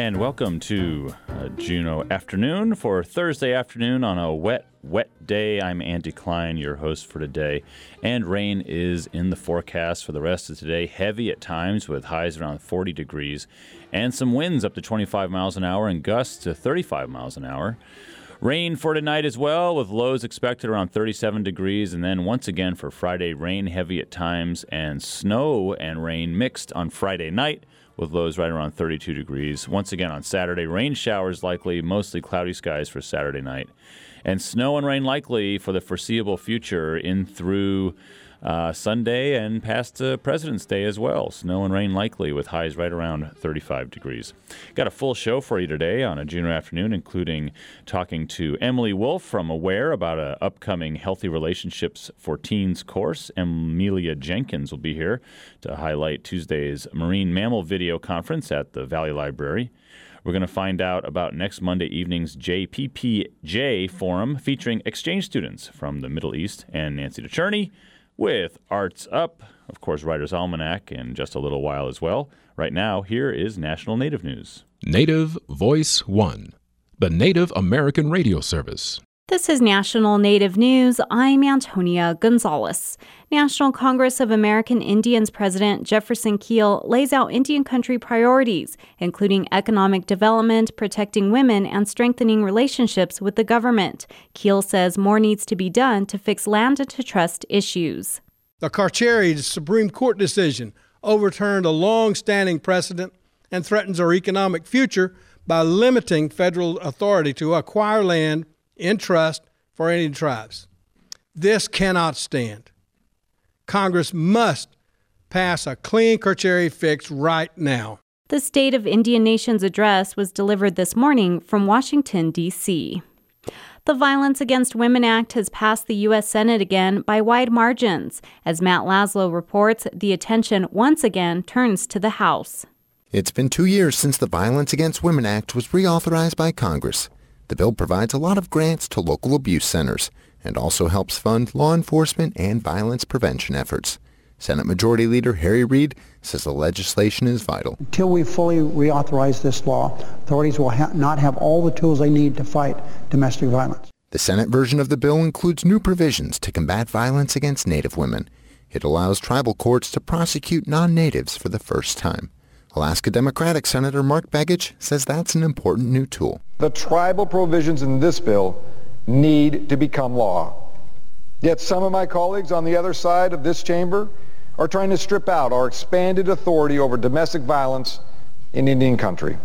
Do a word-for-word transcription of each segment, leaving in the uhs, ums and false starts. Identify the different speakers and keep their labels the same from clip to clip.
Speaker 1: And welcome to uh, Juneau Afternoon for Thursday afternoon on a wet, wet day. I'm Andy Klein, your host for today. And rain is in the forecast for the rest of today. Heavy at times with highs around forty degrees and some winds up to twenty-five miles an hour and gusts to thirty-five miles an hour. Rain for tonight as well, with lows expected around thirty-seven degrees. And then once again for Friday, rain heavy at times and snow and rain mixed on Friday night, with lows right around thirty-two degrees. Once again on Saturday, rain showers likely, mostly cloudy skies for Saturday night. And snow and rain likely for the foreseeable future in through uh, Sunday and past uh, President's Day as well. Snow and rain likely with highs right around thirty-five degrees. Got a full show for you today on a Juneau afternoon, including talking to Emily Wolf from Aware about an upcoming Healthy Relationships for Teens course. Amelia Jenkins will be here to highlight Tuesday's Marine Mammal Video Conference at the Valley Library. We're going to find out about next Monday evening's J P P J Forum featuring exchange students from the Middle East, and Nancy DeCherney with Arts Up, of course, Writer's Almanac in just a little while as well. Right now, here is National Native News.
Speaker 2: Native Voice One, the Native American radio service.
Speaker 3: This is National Native News. I'm Antonia Gonzalez. National Congress of American Indians President Jefferson Keel lays out Indian country priorities, including economic development, protecting women, and strengthening relationships with the government. Keel says more needs to be done to fix land antitrust issues.
Speaker 4: The Carcieri Supreme Court decision overturned a long-standing precedent and threatens our economic future by limiting federal authority to acquire land in trust for Indian tribes. This cannot stand. Congress must pass a clean Carcieri fix right now.
Speaker 3: The State of Indian Nations address was delivered this morning from Washington, D C The Violence Against Women Act has passed the U S Senate again by wide margins. As Matt Laszlo reports, the attention once again turns to the House.
Speaker 5: It's been two years since the Violence Against Women Act was reauthorized by Congress. The bill provides a lot of grants to local abuse centers and also helps fund law enforcement and violence prevention efforts. Senate Majority Leader Harry Reid says the legislation is vital.
Speaker 6: Until we fully reauthorize this law, authorities will ha- not have all the tools they need to fight domestic violence.
Speaker 5: The Senate version of the bill includes new provisions to combat violence against Native women. It allows tribal courts to prosecute non-natives for the first time. Alaska Democratic Senator Mark Begich says that's an important new tool.
Speaker 7: The tribal provisions in this bill need to become law. Yet some of my colleagues on the other side of this chamber are trying to strip out our expanded authority over domestic violence in Indian country.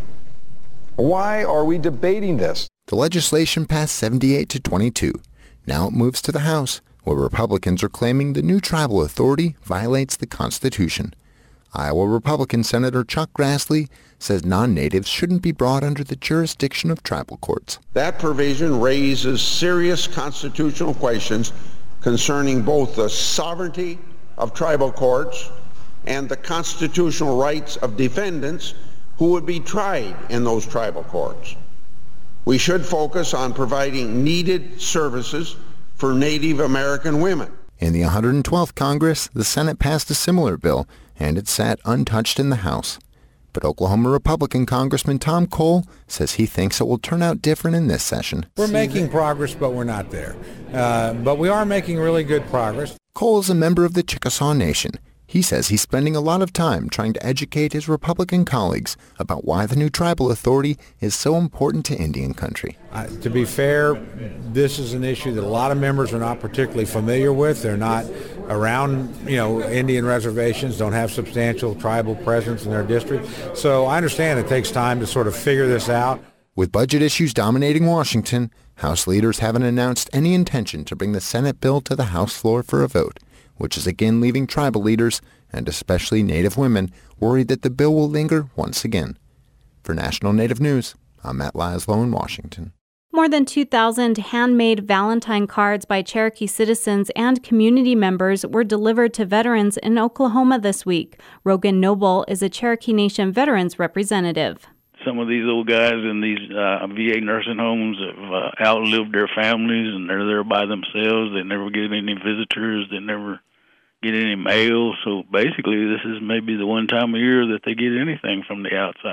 Speaker 7: Why are we debating this?
Speaker 5: The legislation passed seventy-eight to twenty-two. Now it moves to the House, where Republicans are claiming the new tribal authority violates the Constitution. Iowa Republican Senator Chuck Grassley says non-natives shouldn't be brought under the jurisdiction of tribal courts.
Speaker 8: That provision raises serious constitutional questions concerning both the sovereignty of tribal courts and the constitutional rights of defendants who would be tried in those tribal courts. We should focus on providing needed services for Native American women.
Speaker 5: In the one hundred twelfth Congress, the Senate passed a similar bill, and it sat untouched in the House. But Oklahoma Republican Congressman Tom Cole says he thinks it will turn out different in this session.
Speaker 9: We're making progress, but we're not there. Uh, but we are making really good progress.
Speaker 5: Cole is a member of the Chickasaw Nation. He says he's spending a lot of time trying to educate his Republican colleagues about why the new tribal authority is so important to Indian country.
Speaker 9: Uh, to be fair, this is an issue that a lot of members are not particularly familiar with. They're not around, you know, Indian reservations, don't have substantial tribal presence in their district. So I understand it takes time to sort of figure this out.
Speaker 5: With budget issues dominating Washington, House leaders haven't announced any intention to bring the Senate bill to the House floor for a vote, which is again leaving tribal leaders, and especially Native women, worried that the bill will linger once again. For National Native News, I'm Matt Laszlo in Washington.
Speaker 3: More than two thousand handmade Valentine cards by Cherokee citizens and community members were delivered to veterans in Oklahoma this week. Rogan Noble is a Cherokee Nation veterans representative.
Speaker 10: Some of these old guys in these uh, V A nursing homes have uh, outlived their families, and they're there by themselves. They never get any visitors. They never get any mail. So basically, this is maybe the one time a year that they get anything from the outside.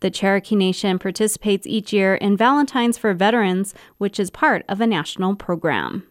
Speaker 3: The Cherokee Nation participates each year in Valentine's for Veterans, which is part of a national program.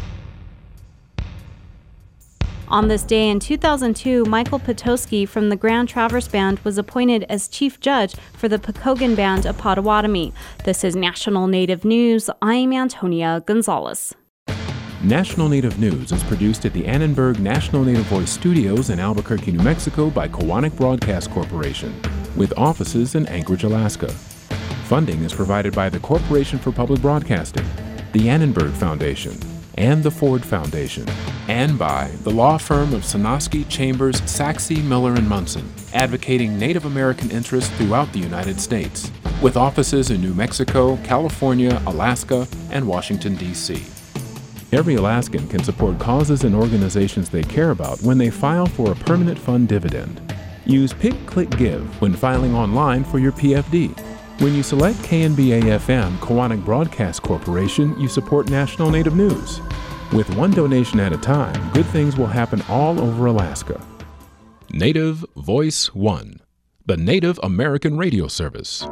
Speaker 3: On this day in two thousand two, Michael Potosky from the Grand Traverse Band was appointed as chief judge for the Picogan Band of Potawatomi. This is National Native News. I'm Antonia Gonzalez.
Speaker 2: National Native News is produced at the Annenberg National Native Voice Studios in Albuquerque, New Mexico by Koahnic Broadcast Corporation, with offices in Anchorage, Alaska. Funding is provided by the Corporation for Public Broadcasting, the Annenberg Foundation, and the Ford Foundation, and by the law firm of Sonosky, Chambers, Saxe, Miller and Munson, advocating Native American interests throughout the United States, with offices in New Mexico, California, Alaska, and Washington, D C Every Alaskan can support causes and organizations they care about when they file for a permanent fund dividend. Use Pick Click Give when filing online for your P F D. When you select K N B A F M Koahnic Broadcast Corporation, you support National Native News. With one donation at a time, good things will happen all over Alaska. Native Voice One, the Native American Radio Service.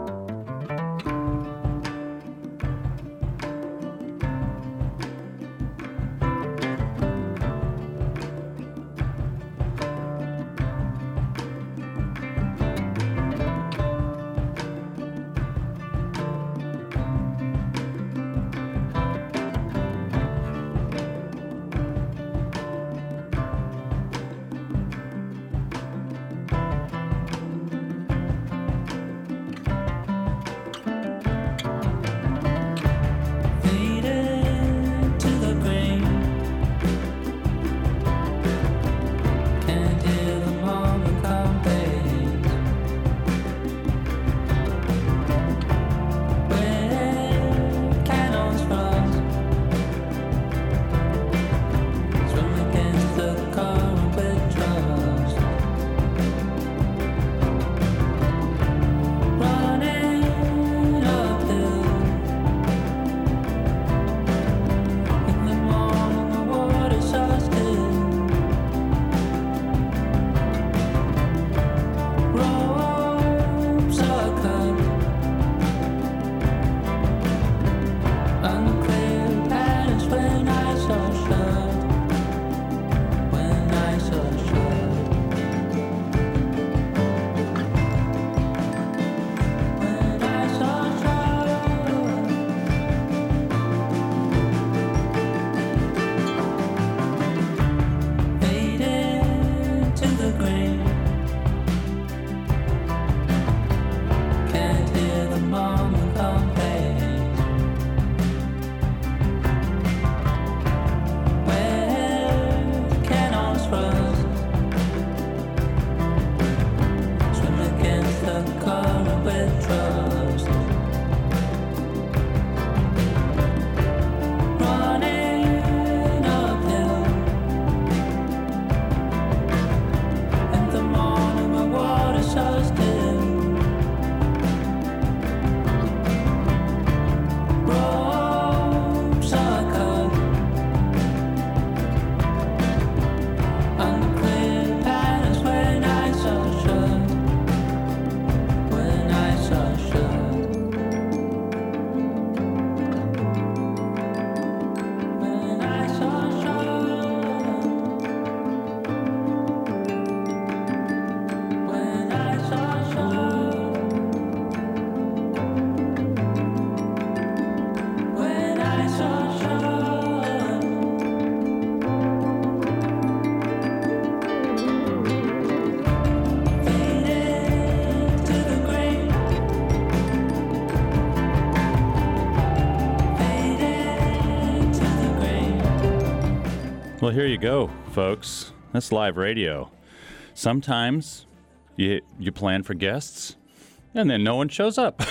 Speaker 1: Well, here you go, folks. That's live radio. Sometimes you you plan for guests, and then no one shows up.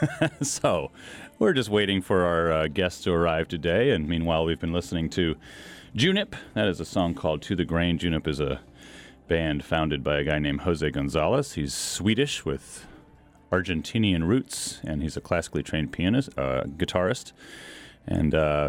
Speaker 1: So we're just waiting for our uh, guests to arrive today. And meanwhile, we've been listening to Junip. That is a song called To the Grain. Junip is a band founded by a guy named Jose Gonzalez. He's Swedish with Argentinian roots, and he's a classically trained pianist, uh, guitarist. And uh,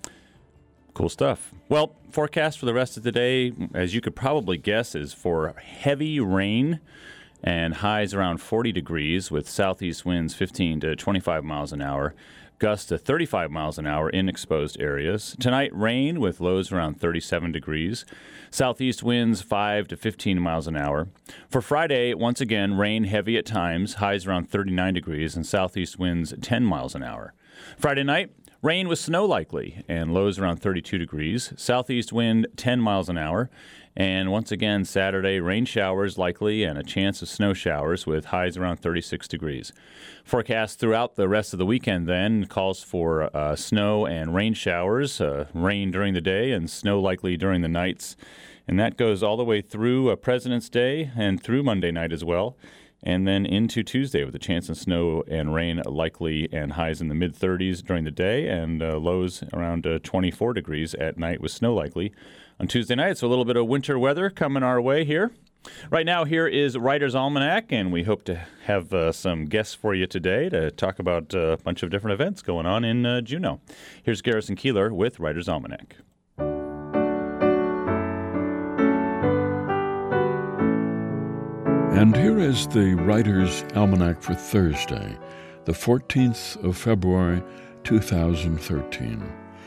Speaker 1: cool stuff. Well, forecast for the rest of the day, as you could probably guess, is for heavy rain and highs around forty degrees with southeast winds fifteen to twenty-five miles an hour. Gusts to thirty-five miles an hour in exposed areas. Tonight, rain with lows around thirty-seven degrees. Southeast winds five to fifteen miles an hour. For Friday, once again, rain heavy at times, highs around thirty-nine degrees, and southeast winds ten miles an hour. Friday night, rain with snow likely, and lows around thirty-two degrees. Southeast wind ten miles an hour. And once again, Saturday, rain showers likely and a chance of snow showers with highs around thirty-six degrees. Forecast throughout the rest of the weekend then calls for uh, snow and rain showers, uh, rain during the day and snow likely during the nights. And that goes all the way through uh, President's Day and through Monday night as well. And then into Tuesday with a chance of snow and rain likely and highs in the mid-thirties during the day and uh, lows around uh, twenty-four degrees at night with snow likely. On Tuesday night, so a little bit of winter weather coming our way here. Right now, here is Writer's Almanac, and we hope to have uh, some guests for you today to talk about uh, a bunch of different events going on in uh, Juneau. Here's Garrison Keillor with Writer's Almanac.
Speaker 11: And here is the Writer's Almanac for Thursday, the fourteenth of February, two thousand thirteen.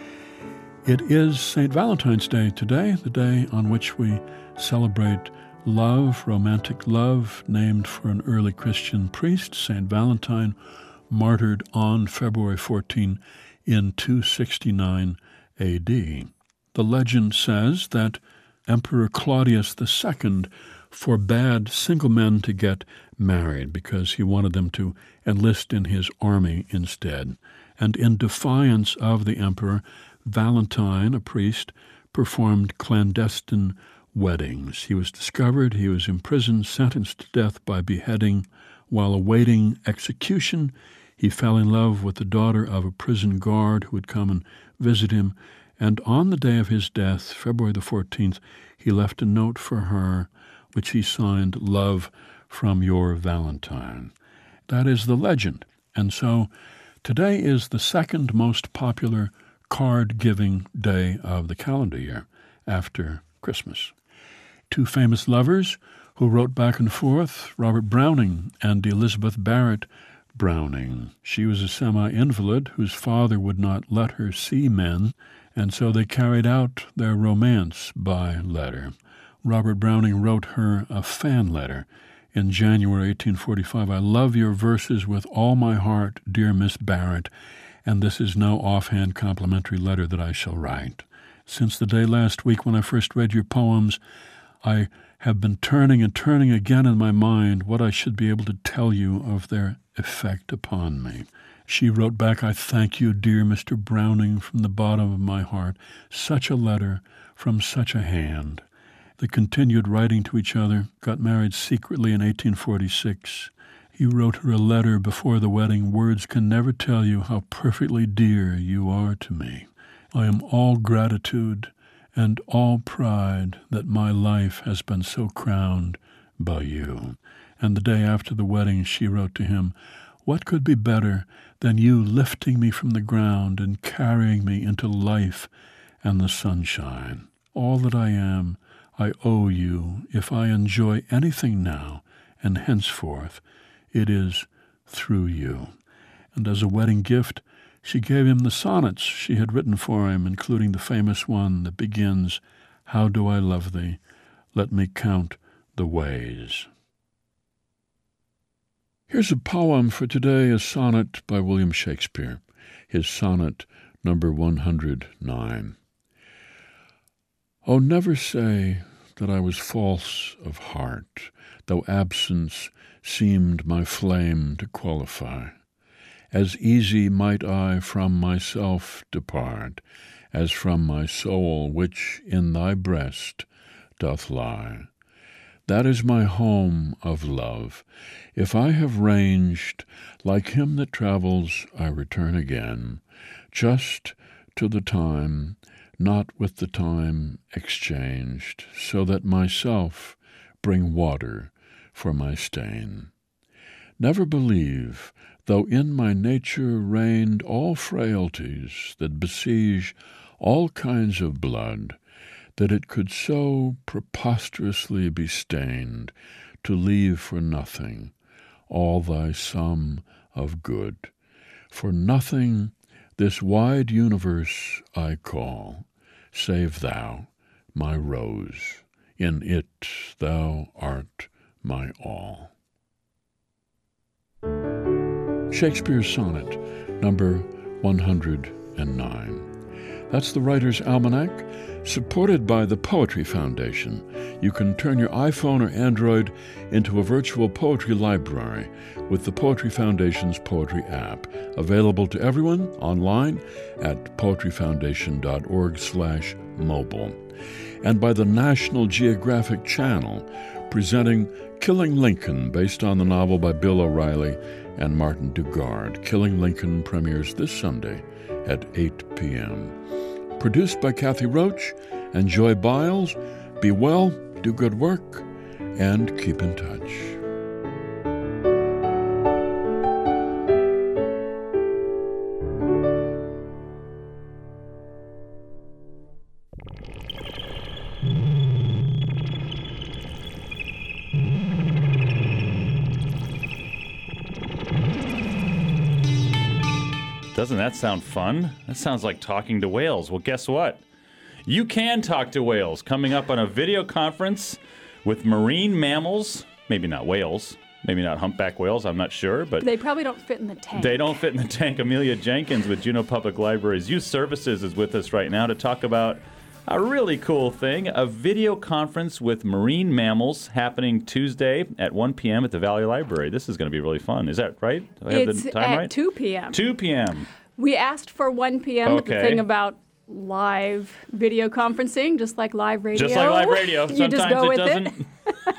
Speaker 11: It is Saint Valentine's Day today, the day on which we celebrate love, romantic love, named for an early Christian priest, Saint Valentine, martyred on February fourteenth in two sixty-nine A D. The legend says that Emperor Claudius the Second forbade single men to get married because he wanted them to enlist in his army instead. And in defiance of the emperor, Valentine, a priest, performed clandestine weddings. He was discovered, he was imprisoned, sentenced to death by beheading. While awaiting execution, he fell in love with the daughter of a prison guard who would come and visit him, and on the day of his death, February the fourteenth, he left a note for her, which he signed, "Love from your Valentine." That is the legend. And so today is the second most popular card-giving day of the calendar year, after Christmas. Two famous lovers who wrote back and forth, Robert Browning and Elizabeth Barrett Browning. She was a semi-invalid whose father would not let her see men, and so they carried out their romance by letter. Robert Browning wrote her a fan letter in January eighteen forty-five. "I love your verses with all my heart, dear Miss Barrett, and this is no offhand complimentary letter that I shall write. Since the day last week when I first read your poems, I have been turning and turning again in my mind what I should be able to tell you of their effect upon me." She wrote back, "I thank you, dear Mister Browning, from the bottom of my heart. Such a letter from such a hand." They continued writing to each other, got married secretly in eighteen forty-six. He wrote her a letter before the wedding. "Words can never tell you how perfectly dear you are to me. I am all gratitude and all pride that my life has been so crowned by you." And the day after the wedding, she wrote to him, "What could be better than you lifting me from the ground and carrying me into life and the sunshine? All that I am, I owe you. If I enjoy anything now and henceforth, it is through you." And as a wedding gift, she gave him the sonnets she had written for him, including the famous one that begins, "How do I love thee? Let me count the ways." Here's a poem for today, a sonnet by William Shakespeare, his sonnet number one hundred nine. "Oh, never say that I was false of heart, though absence seemed my flame to qualify. As easy might I from myself depart, as from my soul which in thy breast doth lie. That is my home of love. If I have ranged, like him that travels, I return again, just to the time, not with the time exchanged, so that myself bring water for my stain. Never believe, though in my nature reigned all frailties that besiege all kinds of blood, that it could so preposterously be stained to leave for nothing all thy sum of good. For nothing this wide universe I call, save thou, my rose, in it thou art my all. Shakespeare's Sonnet, number one hundred nine. That's the Writer's Almanac, supported by the Poetry Foundation. You can turn your iPhone or Android into a virtual poetry library with the Poetry Foundation's Poetry app, available to everyone online at poetryfoundation.org slash mobile. And by the National Geographic Channel, presenting Killing Lincoln, based on the novel by Bill O'Reilly and Martin Dugard. Killing Lincoln premieres this Sunday at eight p.m. Produced by Kathy Roach and Joy Biles. Be well, do good work, and keep in touch.
Speaker 1: Doesn't that sound fun? That sounds like talking to whales. Well, guess what? You can talk to whales coming up on a video conference with marine mammals. Maybe not whales. Maybe not humpback whales. I'm not sure. But
Speaker 12: they probably don't fit in the tank.
Speaker 1: They don't fit in the tank. Amelia Jenkins with Juneau Public Library's Youth Services is with us right now to talk about a really cool thing, a video conference with marine mammals happening Tuesday at one p.m. at the Valley Library. This is going to be really fun. Is that right? Do I have
Speaker 12: it's
Speaker 1: the time
Speaker 12: at
Speaker 1: right?
Speaker 12: two p.m.
Speaker 1: two p.m.
Speaker 12: We asked for one p.m.,
Speaker 1: Okay.
Speaker 12: but the thing about live video conferencing, just like live radio.
Speaker 1: Just like live radio.
Speaker 12: you
Speaker 1: Sometimes
Speaker 12: just go
Speaker 1: it
Speaker 12: with
Speaker 1: doesn't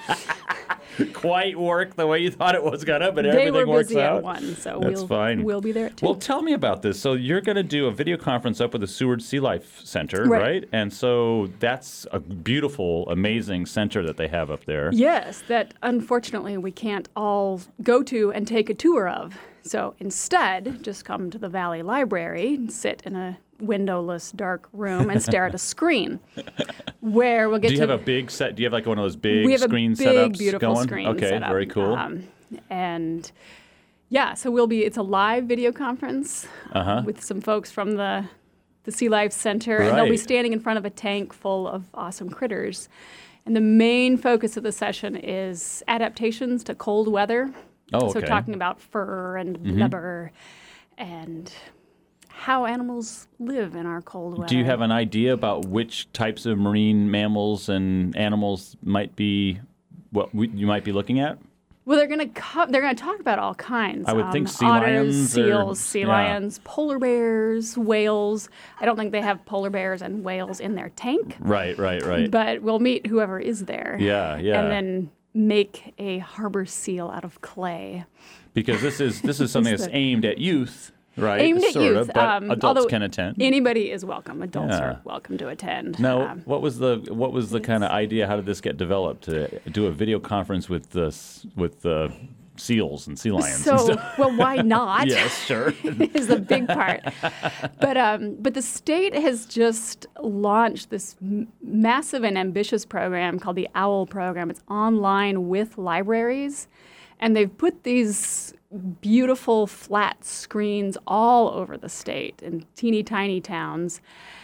Speaker 1: quite work the way you thought it was going to, but
Speaker 12: They
Speaker 1: everything
Speaker 12: were
Speaker 1: works
Speaker 12: busy
Speaker 1: out.
Speaker 12: at one, so
Speaker 1: That's
Speaker 12: we'll,
Speaker 1: fine.
Speaker 12: we'll be there at two.
Speaker 1: Well, tell me about this. So you're going to do a video conference up with the Seward Sea Life Center,
Speaker 12: Right.
Speaker 1: right? And so that's a beautiful, amazing center that they have up there.
Speaker 12: Yes, that unfortunately we can't all go to and take a tour of. So instead, just come to the Valley Library and sit in a windowless, dark room and stare at a screen where we'll get
Speaker 1: Do you
Speaker 12: to...
Speaker 1: have a big set? Do you have like one of those big
Speaker 12: we have
Speaker 1: screen
Speaker 12: a big,
Speaker 1: setups
Speaker 12: beautiful
Speaker 1: going?
Speaker 12: screen
Speaker 1: Okay,
Speaker 12: setup.
Speaker 1: very cool.
Speaker 12: Um, and yeah, so we'll be, it's a live video conference
Speaker 1: Uh-huh.
Speaker 12: with some folks from the, the Sea Life Center, and they'll be
Speaker 1: Right.
Speaker 12: standing in front of a tank full of awesome critters. And the main focus of the session is adaptations to cold weather.
Speaker 1: Oh,
Speaker 12: So
Speaker 1: okay.
Speaker 12: talking about fur and
Speaker 1: Mhm.
Speaker 12: blubber and how animals live in our cold weather.
Speaker 1: Do you have an idea about which types of marine mammals and animals might be what we, you might be looking at?
Speaker 12: Well, they're going to co- they're going to talk about all kinds.
Speaker 1: I would think sea
Speaker 12: otters,
Speaker 1: lions or-
Speaker 12: seals, sea
Speaker 1: yeah.
Speaker 12: lions, polar bears, whales. I don't think they have polar bears and whales in their tank,
Speaker 1: Right, right, right.
Speaker 12: but we'll meet whoever is there.
Speaker 1: Yeah, yeah.
Speaker 12: And then make a harbor seal out of clay.
Speaker 1: Because this is this is something
Speaker 12: It's
Speaker 1: that's
Speaker 12: the-
Speaker 1: aimed at youth, right?
Speaker 12: Aimed at
Speaker 1: sort
Speaker 12: youth,
Speaker 1: of, but
Speaker 12: um,
Speaker 1: adults
Speaker 12: although
Speaker 1: can attend.
Speaker 12: Anybody is welcome. Adults
Speaker 1: Yeah.
Speaker 12: are welcome to attend.
Speaker 1: Now,
Speaker 12: Um,
Speaker 1: what was the what was the kind of idea? How did this get developed to do a video conference with the s- with the seals and sea lions? and
Speaker 12: So,
Speaker 1: stuff?
Speaker 12: well, why not?
Speaker 1: Yes, sure.
Speaker 12: is the big part. But um, but the state has just launched this m- massive and ambitious program called the OWL program. It's online with libraries, and they've put these beautiful flat screens all over the state in teeny tiny towns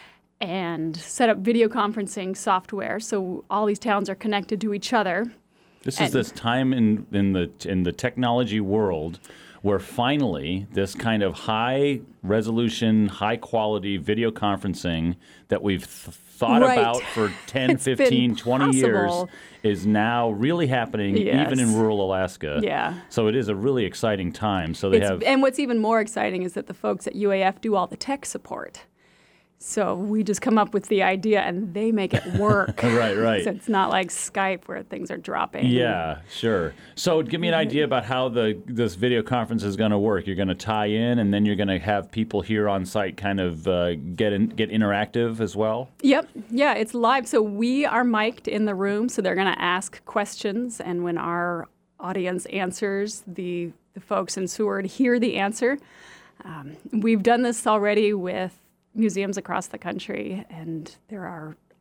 Speaker 12: and set up video conferencing software so all these towns are connected to each other.
Speaker 1: This is
Speaker 12: And-
Speaker 1: this time in in the in the technology world where finally this kind of high resolution, high quality video conferencing that we've th- thought
Speaker 12: Right.
Speaker 1: about for ten,
Speaker 12: It's been
Speaker 1: fifteen, twenty years
Speaker 12: possible.
Speaker 1: is now really happening
Speaker 12: Yes.
Speaker 1: even in rural Alaska.
Speaker 12: Yeah.
Speaker 1: So it is a really exciting time. So they
Speaker 12: It's-
Speaker 1: have
Speaker 12: And what's even more exciting is that the folks at U A F do all the tech support. So we just come up with the idea and they make it work.
Speaker 1: Right, right.
Speaker 12: So it's not like Skype where things are dropping.
Speaker 1: Yeah, sure. So give me an idea about how the this video conference is going to work. You're going to tie in, and then you're going to have people here on site kind of uh, get in, get interactive as well.
Speaker 12: Yep. Yeah, it's live. So we are mic'd in the room, so they're going to ask questions, and when our audience answers, the, the folks in Seward hear the answer. Um, we've done this already with museums across the country, and there are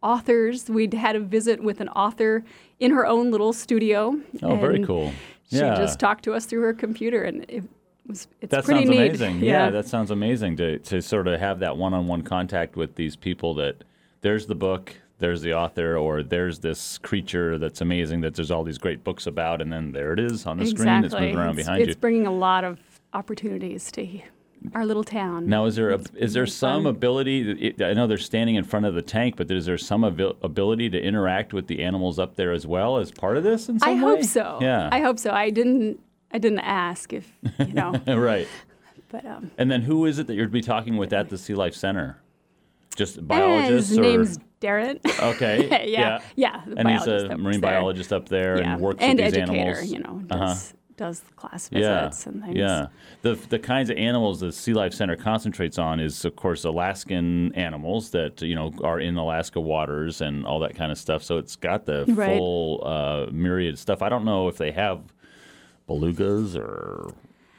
Speaker 12: authors. We'd had a visit with an author in her own little studio.
Speaker 1: Oh, very cool. Yeah.
Speaker 12: She just talked to us through her computer, and it was it's
Speaker 1: that
Speaker 12: pretty
Speaker 1: sounds
Speaker 12: neat.
Speaker 1: amazing.
Speaker 12: Yeah.
Speaker 1: yeah, that sounds amazing to to sort of have that one-on-one contact with these people. That there's the book, there's the author, or there's this creature that's amazing that there's all these great books about, and then there it is on the
Speaker 12: exactly.
Speaker 1: screen. It's moving around
Speaker 12: it's,
Speaker 1: behind
Speaker 12: it's
Speaker 1: you.
Speaker 12: It's bringing a lot of opportunities to our little town.
Speaker 1: Now, is there a, is there
Speaker 12: really
Speaker 1: some
Speaker 12: fun.
Speaker 1: ability? I know they're standing in front of the tank, but is there some abil- ability to interact with the animals up there as well as part of this? In some
Speaker 12: I
Speaker 1: way?
Speaker 12: hope so.
Speaker 1: Yeah,
Speaker 12: I hope so. I didn't. I didn't ask if you know.
Speaker 1: Right.
Speaker 12: But um.
Speaker 1: And then who is it that you'd be talking with at the Sea Life Center? Just biologists?
Speaker 12: His
Speaker 1: or?
Speaker 12: name's Darren.
Speaker 1: Okay.
Speaker 12: yeah. Yeah.
Speaker 1: yeah and he's a marine
Speaker 12: there.
Speaker 1: biologist up there
Speaker 12: yeah.
Speaker 1: and works
Speaker 12: and
Speaker 1: with these
Speaker 12: educator,
Speaker 1: animals.
Speaker 12: you know, does,
Speaker 1: uh-huh.
Speaker 12: does the class
Speaker 1: yeah.
Speaker 12: visits and things.
Speaker 1: Yeah. The the kinds of animals the Sea Life Center concentrates on is, of course, Alaskan animals that, you know, are in Alaska waters and all that kind of stuff. So it's got the
Speaker 12: right.
Speaker 1: full uh, myriad stuff. I don't know if they have belugas or...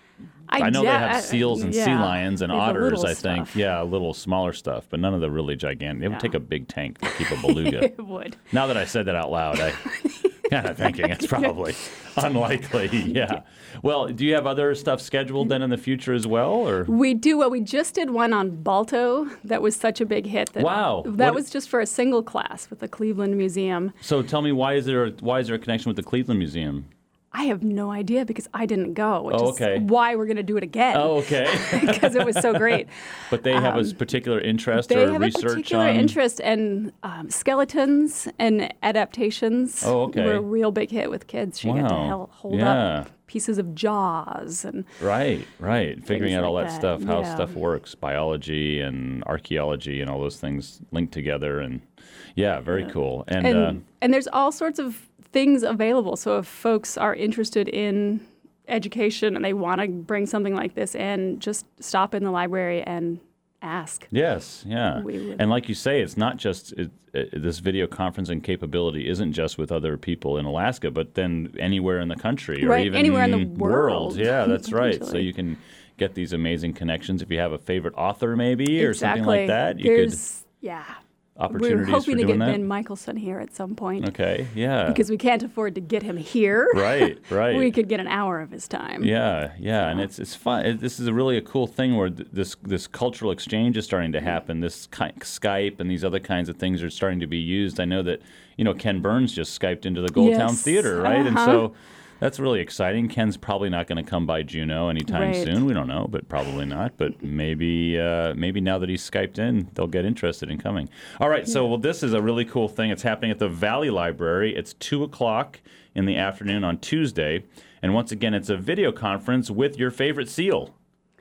Speaker 12: I,
Speaker 1: I know
Speaker 12: d-
Speaker 1: they have seals and
Speaker 12: yeah.
Speaker 1: sea lions and
Speaker 12: They have the
Speaker 1: otters,
Speaker 12: little
Speaker 1: I think.
Speaker 12: stuff.
Speaker 1: Yeah, a little smaller stuff, but none of the really gigantic. It would
Speaker 12: Yeah.
Speaker 1: take a big tank to keep a beluga.
Speaker 12: It would.
Speaker 1: Now that I said that out loud, I kind of thinking it's probably unlikely. Yeah. Well, do you have other stuff scheduled then in the future as well, or?
Speaker 12: We do. Well, we just did one on Balto that was such a big hit. That,
Speaker 1: Wow.
Speaker 12: That
Speaker 1: What-
Speaker 12: was just for a single class with the Cleveland Museum.
Speaker 1: So tell me, why is there a, why is there a connection with the Cleveland Museum?
Speaker 12: I have no idea because I didn't go, which
Speaker 1: Oh, okay.
Speaker 12: is why we're going to do it again.
Speaker 1: Oh, okay.
Speaker 12: Because it was so great.
Speaker 1: But they have
Speaker 12: Um,
Speaker 1: a particular interest
Speaker 12: They
Speaker 1: or
Speaker 12: have
Speaker 1: research
Speaker 12: a particular
Speaker 1: on.
Speaker 12: interest in um, skeletons and adaptations.
Speaker 1: Oh, okay.
Speaker 12: Were a real big hit with kids. You get to
Speaker 1: Wow.
Speaker 12: hel- hold
Speaker 1: Yeah.
Speaker 12: up pieces of jaws and
Speaker 1: Right, right. Figuring
Speaker 12: things
Speaker 1: out all
Speaker 12: like
Speaker 1: that,
Speaker 12: that,
Speaker 1: stuff, how
Speaker 12: yeah.
Speaker 1: stuff works, biology and archaeology and all those things linked together. And yeah, very cool. And,
Speaker 12: and,
Speaker 1: uh,
Speaker 12: and there's all sorts of things available. So if folks are interested in education and they want to bring something like this in, just stop in the library and ask.
Speaker 1: yes, yeah.
Speaker 12: We would-
Speaker 1: And like you say, it's not just it, it, this video conferencing capability isn't just with other people in Alaska, but then anywhere in the country or
Speaker 12: Right,
Speaker 1: even
Speaker 12: anywhere in the world,
Speaker 1: Yeah, that's right. So
Speaker 12: potentially.
Speaker 1: you can get these amazing connections. If you have a favorite author maybe or
Speaker 12: exactly.
Speaker 1: something like that, you
Speaker 12: There's, yeah.
Speaker 1: could opportunities
Speaker 12: We're hoping
Speaker 1: for
Speaker 12: to
Speaker 1: doing
Speaker 12: get
Speaker 1: that.
Speaker 12: Ben Michelson here at some point.
Speaker 1: Okay, yeah.
Speaker 12: Because we can't afford to get him here.
Speaker 1: Right, right.
Speaker 12: We could get an hour of his time.
Speaker 1: Yeah, yeah, and it's it's fun. It, this is a really a cool thing where th- this this cultural exchange is starting to happen. This ki- Skype and these other kinds of things are starting to be used. I know that you know Ken Burns just Skyped into the Goldtown
Speaker 12: Yes,
Speaker 1: Theater, right? And
Speaker 12: uh-huh.
Speaker 1: so that's really exciting. Ken's probably not going to come by Juneau anytime
Speaker 12: Right.
Speaker 1: soon. We don't know, but probably not. But maybe uh, maybe now that he's Skyped in, they'll get interested in coming. All right, so well, this is a really cool thing. It's happening at the Valley Library. It's two o'clock in the afternoon on Tuesday. And once again, it's a video conference with your favorite seal.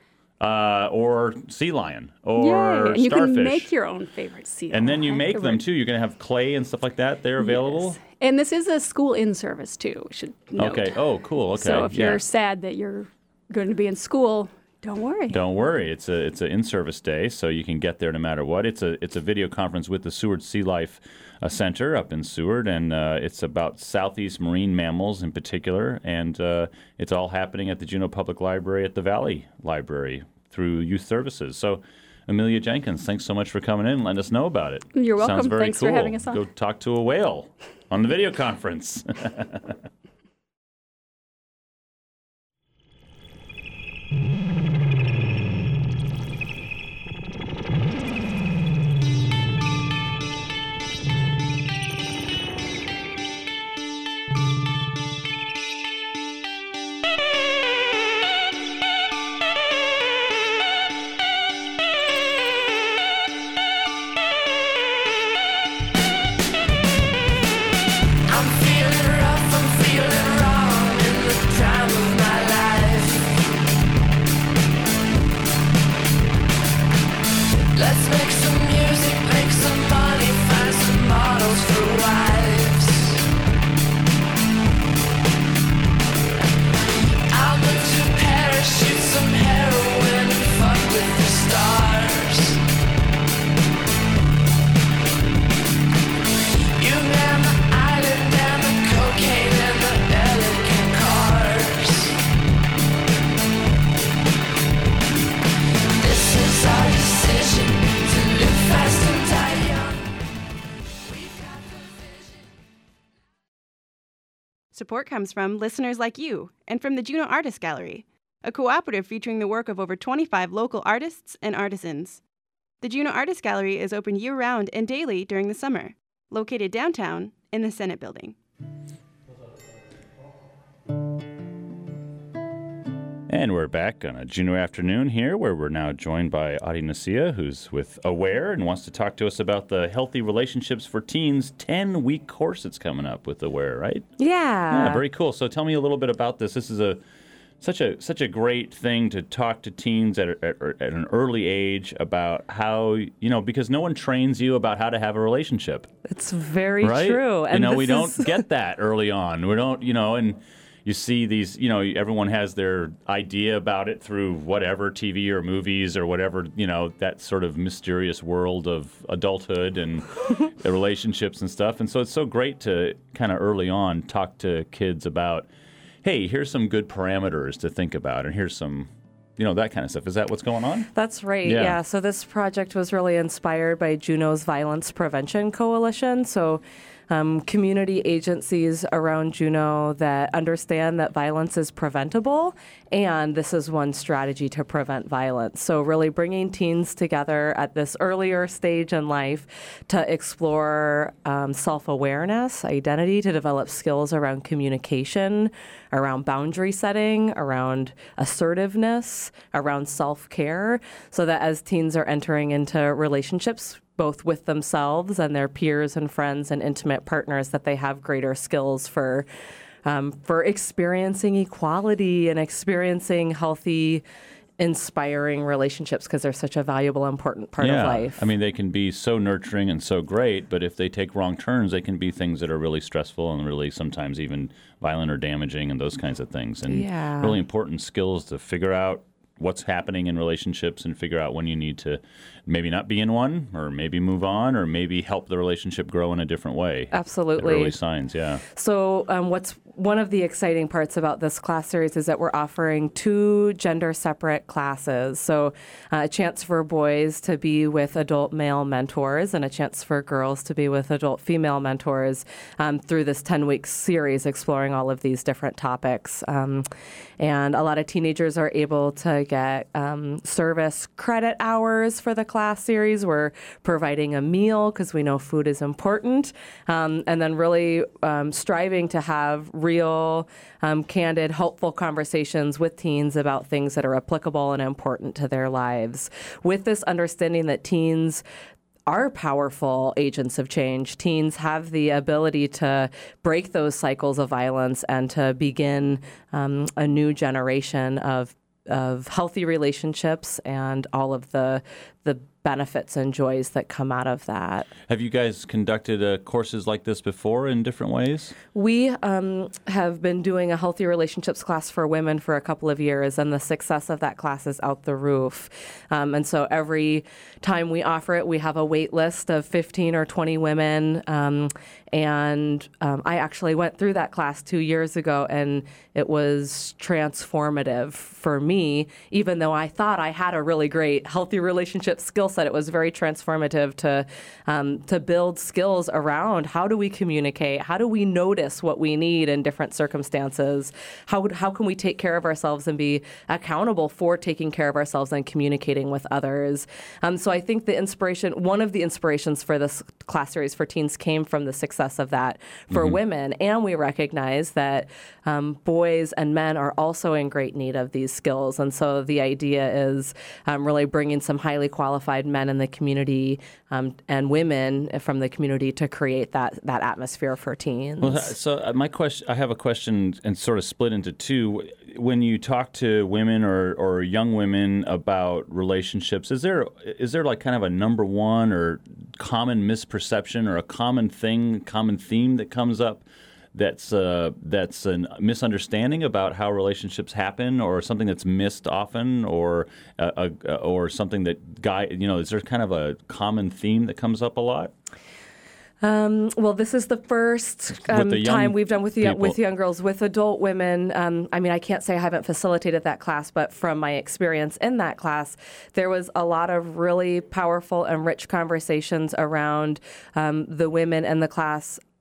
Speaker 1: Uh, or sea lion, or
Speaker 12: Yay. And you
Speaker 1: starfish.
Speaker 12: can make your own favorite seal.
Speaker 1: And then you
Speaker 12: right?
Speaker 1: make
Speaker 12: The
Speaker 1: them
Speaker 12: word-
Speaker 1: too. You're going to have clay and stuff like that. They're available?
Speaker 12: Yes. And this is a school in service too, we should note.
Speaker 1: Okay. Oh, cool. Okay.
Speaker 12: So if
Speaker 1: yeah.
Speaker 12: you're sad that you're going to be in school, don't worry.
Speaker 1: Don't worry. It's a it's an in-service day, so you can get there no matter what. It's a it's a video conference with the Seward Sea Life uh, Center up in Seward, and uh, it's about southeast marine mammals in particular, and uh, it's all happening at the Juneau Public Library at the Valley Library through Youth Services. So, Amelia Jenkins, thanks so much for coming in and letting us know about it.
Speaker 12: You're welcome.
Speaker 1: Sounds very
Speaker 12: Thanks
Speaker 1: cool.
Speaker 12: for having us on.
Speaker 1: Go talk to a whale on the video conference.
Speaker 13: I'm feeling rough, I'm feeling Support comes from listeners like you and from the Juneau Artist Gallery, a cooperative featuring the work of over twenty-five local artists and artisans. The Juneau Artist Gallery is open year-round and daily during the summer, located downtown in the Senate Building.
Speaker 1: And we're back on a Juneau afternoon here, where we're now joined by Adi Nasia, who's with AWARE and wants to talk to us about the Healthy Relationships for Teens ten-week course that's coming up with AWARE, right?
Speaker 14: Yeah.
Speaker 1: Yeah, very cool. So tell me a little bit about this. This is a such a such a great thing to talk to teens at, at, at an early age about how, you know, because no one trains you about how to have a relationship.
Speaker 14: It's very
Speaker 1: right?
Speaker 14: true.
Speaker 1: And you know, we
Speaker 14: is...
Speaker 1: don't get that early on. We don't, you know, and you see these, you know, everyone has their idea about it through whatever T V or movies or whatever, you know, that sort of mysterious world of adulthood and the relationships and stuff. And so it's so great to kind of early on talk to kids about, hey, here's some good parameters to think about, and here's some, you know, that kind of stuff. Is that what's going on?
Speaker 14: That's right.
Speaker 1: Yeah.
Speaker 14: yeah. So this project was really inspired by Juneau's Violence Prevention Coalition. So um, community agencies around Juneau that understand that violence is preventable, and this is one strategy to prevent violence. So really bringing teens together at this earlier stage in life to explore um, self-awareness, identity, to develop skills around communication, around boundary setting, around assertiveness, around self-care, so that as teens are entering into relationships, both with themselves and their peers and friends and intimate partners, that they have greater skills for um, for experiencing equality and experiencing healthy, inspiring relationships, because they're such a valuable, important part
Speaker 1: yeah.
Speaker 14: of life.
Speaker 1: I mean, they can be so nurturing and so great, but if they take wrong turns, they can be things that are really stressful and really sometimes even violent or damaging and those kinds of things. And
Speaker 14: yeah.
Speaker 1: really important skills to figure out what's happening in relationships and figure out when you need to maybe not be in one, or maybe move on, or maybe help the relationship grow in a different way.
Speaker 14: Absolutely.
Speaker 1: The early signs, yeah.
Speaker 14: So um, what's one of the exciting parts about this class series is that we're offering two gender-separate classes. So uh, a chance for boys to be with adult male mentors and a chance for girls to be with adult female mentors um, through this ten-week series exploring all of these different topics. Um, and a lot of teenagers are able to get um, service credit hours for the class series. We're providing a meal because we know food is important. Um, and then really um, striving to have real, um, candid, helpful conversations with teens about things that are applicable and important to their lives. With this understanding that teens are powerful agents of change. Teens have the ability to break those cycles of violence and to begin um, a new generation of of healthy relationships and all of the the benefits and joys that come out of that.
Speaker 1: Have you guys conducted uh, courses like this before in different ways?
Speaker 14: We um, have been doing a healthy relationships class for women for a couple of years, and the success of that class is out the roof. Um, and so every time we offer it, we have a wait list of fifteen or twenty women. Um, and um, I actually went through that class two years ago, and it was transformative for me, even though I thought I had a really great healthy relationship skill set. It was very transformative to um, to build skills around how do we communicate, how do we notice what we need in different circumstances, how how can we take care of ourselves and be accountable for taking care of ourselves and communicating with others. Um, so I think the inspiration, one of the inspirations for this class series for teens came from the success of that for mm-hmm. women, and we recognize that um, boys and men are also in great need of these skills. And so the idea is um, really bringing some highly qualified men in the community um, and women from the community to create that that atmosphere for teens.
Speaker 1: Well, so my question, I have a question, and sort of split into two. When you talk to women or, or young women about relationships, is there is there like kind of a number one or common misperception or a common thing, common theme that comes up that's uh, that's a misunderstanding about how relationships happen, or something that's missed often, or a, a, or something that guy, you know, is there kind of a common theme that comes up a lot?
Speaker 14: Um, well, this is the first um, the time we've done with the, with young girls. With adult women, um, I mean, I can't say I haven't facilitated that class, but from my experience in that class, there was a lot of really powerful and rich conversations around um, the women in the class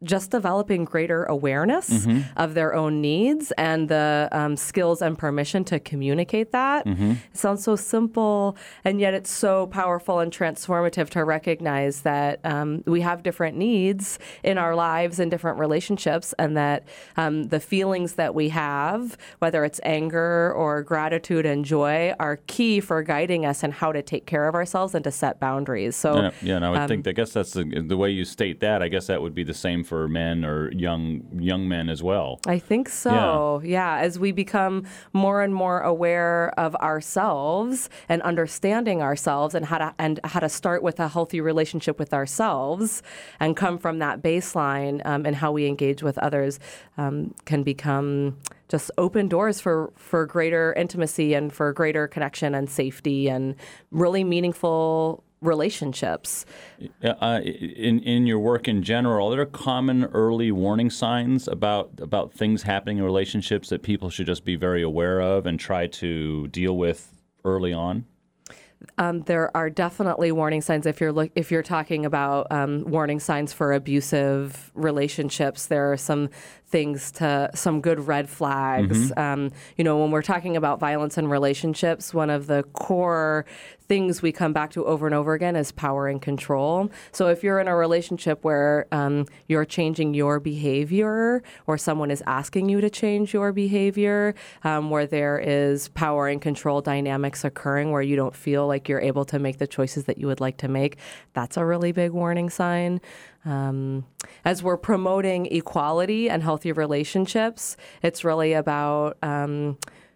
Speaker 14: just developing greater awareness
Speaker 1: Mm-hmm.
Speaker 14: of their own needs and the um, skills and permission to communicate that.
Speaker 1: Mm-hmm.
Speaker 14: It sounds so simple, and yet it's so powerful and transformative to recognize that um, we have different needs in our lives and different relationships, and that um, the feelings that we have, whether it's anger or gratitude and joy, are key for guiding us in how to take care of ourselves and to set boundaries. So,
Speaker 1: yeah, yeah, and I would
Speaker 14: um,
Speaker 1: think, I guess that's the, the way you state that. I guess that would be the same for men or young young men as well.
Speaker 14: I think so. Yeah. yeah. As we become more and more aware of ourselves and understanding ourselves and how to and how to start with a healthy relationship with ourselves and come from that baseline um, and how we engage with others um, can become just open doors for, for greater intimacy and for greater connection and safety and really meaningful relationships.
Speaker 1: Uh, in in your work in general, are there common early warning signs about about things happening in relationships that people should just be very aware of and try to deal with early on?
Speaker 14: Um, there are definitely warning signs. If you're look, if you're talking about um, warning signs for abusive relationships, there are some things to some good red flags.
Speaker 1: Mm-hmm.
Speaker 14: Um, you know, when we're talking about violence in relationships, one of the core things we come back to over and over again is power and control. So if you're in a relationship where um, you're changing your behavior or someone is asking you to change your behavior, um, where there is power and control dynamics occurring where you don't feel like you're able to make the choices that you would like to make, that's a really big warning sign. Um, as we're promoting equality and healthy relationships, it's really about um,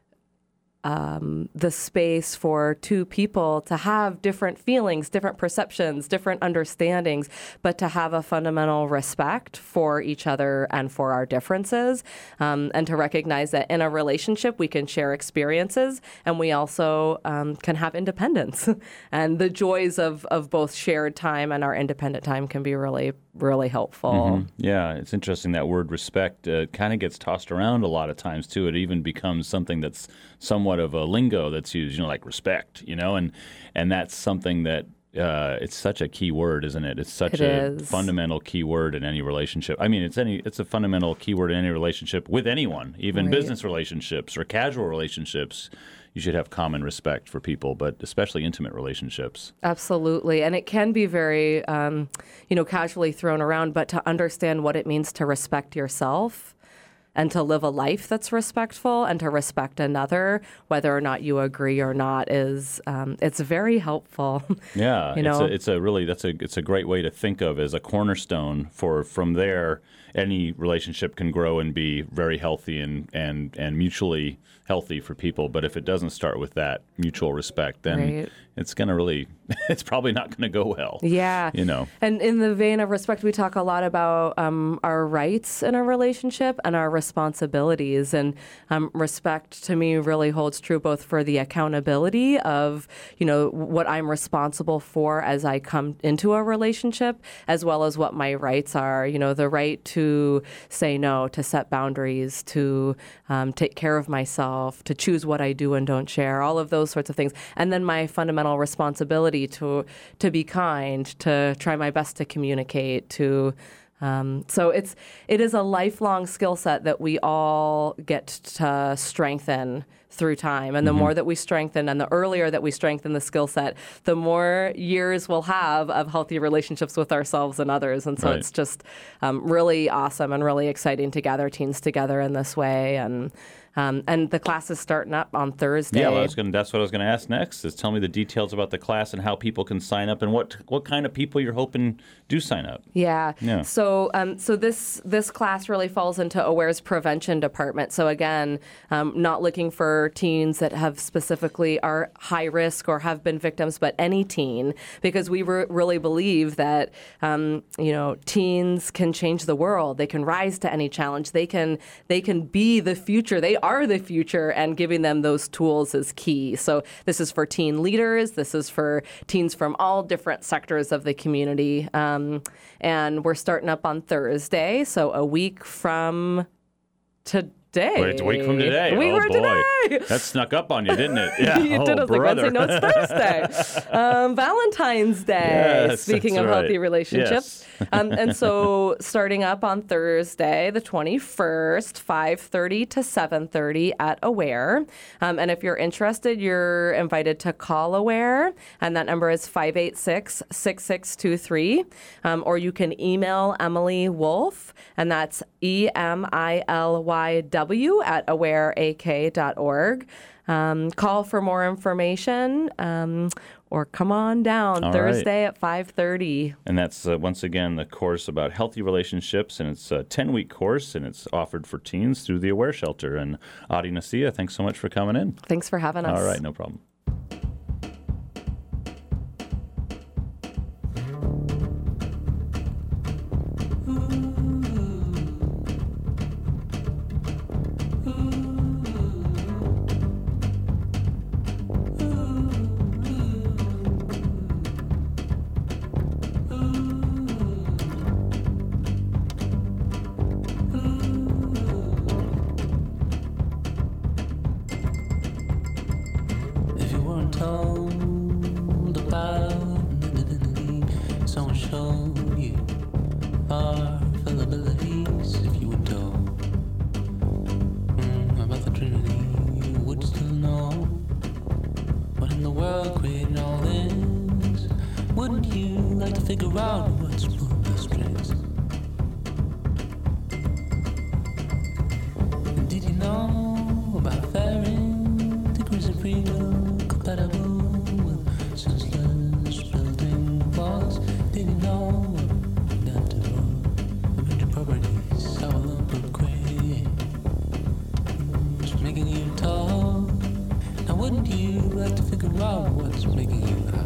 Speaker 14: um, the space for two people to have different feelings, different perceptions, different understandings, but to have a fundamental respect for each other and for our differences, um, and to recognize that in a relationship we can share experiences and we also um, can have independence. And the joys of, of both shared time and our independent time can be really, really helpful.
Speaker 1: Mm-hmm. Yeah, it's interesting that word respect uh, kind of gets tossed around a lot of times too. It even becomes something that's somewhat of a lingo that's used, you know, like respect, you know, and and that's something that uh, it's such a key word, isn't it? It's such
Speaker 14: It
Speaker 1: a
Speaker 14: is.
Speaker 1: fundamental key word in any relationship. I mean, it's any it's a fundamental key word in any relationship with anyone, even
Speaker 14: Right.
Speaker 1: business relationships or casual relationships. You should have common respect for people, but especially intimate relationships.
Speaker 14: Absolutely. And it can be very, um, you know, casually thrown around, but to understand what it means to respect yourself and to live a life that's respectful and to respect another, whether or not you agree or not, is um, it's very helpful.
Speaker 1: Yeah,
Speaker 14: you
Speaker 1: it's
Speaker 14: know,
Speaker 1: a, it's a really that's a it's a great way to think of as a cornerstone for from there any relationship can grow and be very healthy and and and mutually healthy for people. But if it doesn't start with that mutual respect, then
Speaker 14: Right.
Speaker 1: it's going to really it's probably not going to go well.
Speaker 14: Yeah.
Speaker 1: You know.
Speaker 14: And in the vein of respect, we talk a lot about um, our rights in a relationship and our responsibilities. And um, respect to me really holds true both for the accountability of, you know, what I'm responsible for as I come into a relationship, as well as what my rights are. You know, the right to say no, to set boundaries, to um, take care of myself, to choose what I do and don't share, all of those sorts of things. And then my fundamental responsibility to to be kind, to try my best to communicate, to um, so it's it is a lifelong skill set that we all get to strengthen through time. And the
Speaker 1: Mm-hmm.
Speaker 14: more that we strengthen and the earlier that we strengthen the skill set, the more years we'll have of healthy relationships with ourselves and others. And so
Speaker 1: Right.
Speaker 14: it's just um, really awesome and really exciting to gather teens together in this way. And um, and the class is starting up on Thursday.
Speaker 1: Yeah, well, I was gonna, that's what I was going to ask next. Is tell me the details about the class and how people can sign up and what what kind of people you're hoping do sign up.
Speaker 14: Yeah.
Speaker 1: Yeah.
Speaker 14: So, um, so this this class really falls into AWARE's prevention department. So again, um, not looking for teens that have specifically are high risk or have been victims, but any teen, because we re- really believe that um, you know teens can change the world. They can rise to any challenge. They can they can be the future. They are the future, and giving them those tools is key. So this is for teen leaders. This is for teens from all different sectors of the community. Um, and we're starting up on Thursday, so a week from to Day.
Speaker 1: Wait, it's a week from today.
Speaker 14: A week
Speaker 1: oh,
Speaker 14: from
Speaker 1: boy.
Speaker 14: today.
Speaker 1: That snuck up on you, didn't it? Yeah.
Speaker 14: you
Speaker 1: oh,
Speaker 14: did. I was
Speaker 1: brother.
Speaker 14: like, Wednesday, no, it's Thursday. um, Valentine's Day.
Speaker 1: Yes,
Speaker 14: Speaking
Speaker 1: that's
Speaker 14: of
Speaker 1: right.
Speaker 14: healthy relationships.
Speaker 1: Yes.
Speaker 14: um, and so starting up on Thursday, the twenty-first, five thirty to seven thirty at Aware. Um, and if you're interested, you're invited to call Aware. And that number is five eight six, six six two three. Um, or you can email Emily Wolf, and that's E M I L Y W at aware a k dot org. Um, call for more information, um, or come on down
Speaker 1: All
Speaker 14: Thursday
Speaker 1: right.
Speaker 14: at five thirty.
Speaker 1: And that's, uh, once again, the course about healthy relationships, and it's a ten-week course, and it's offered for teens through the Aware Shelter. And Adi Nasia, thanks so much for coming in.
Speaker 14: Thanks for having us.
Speaker 1: All right, no problem.
Speaker 15: If you weren't told about divinity, someone showed you our fallibilities. If you were told mm, about the Trinity, you would still know. What in the world created all this? Wouldn't you like to figure out what's pulling the strings? Did you know about fairing degrees of freedom compatible with senseless building walls? Did you know that a bunch of properties have a lump of gray, just making you tall? Now wouldn't you like to figure out what's making you out?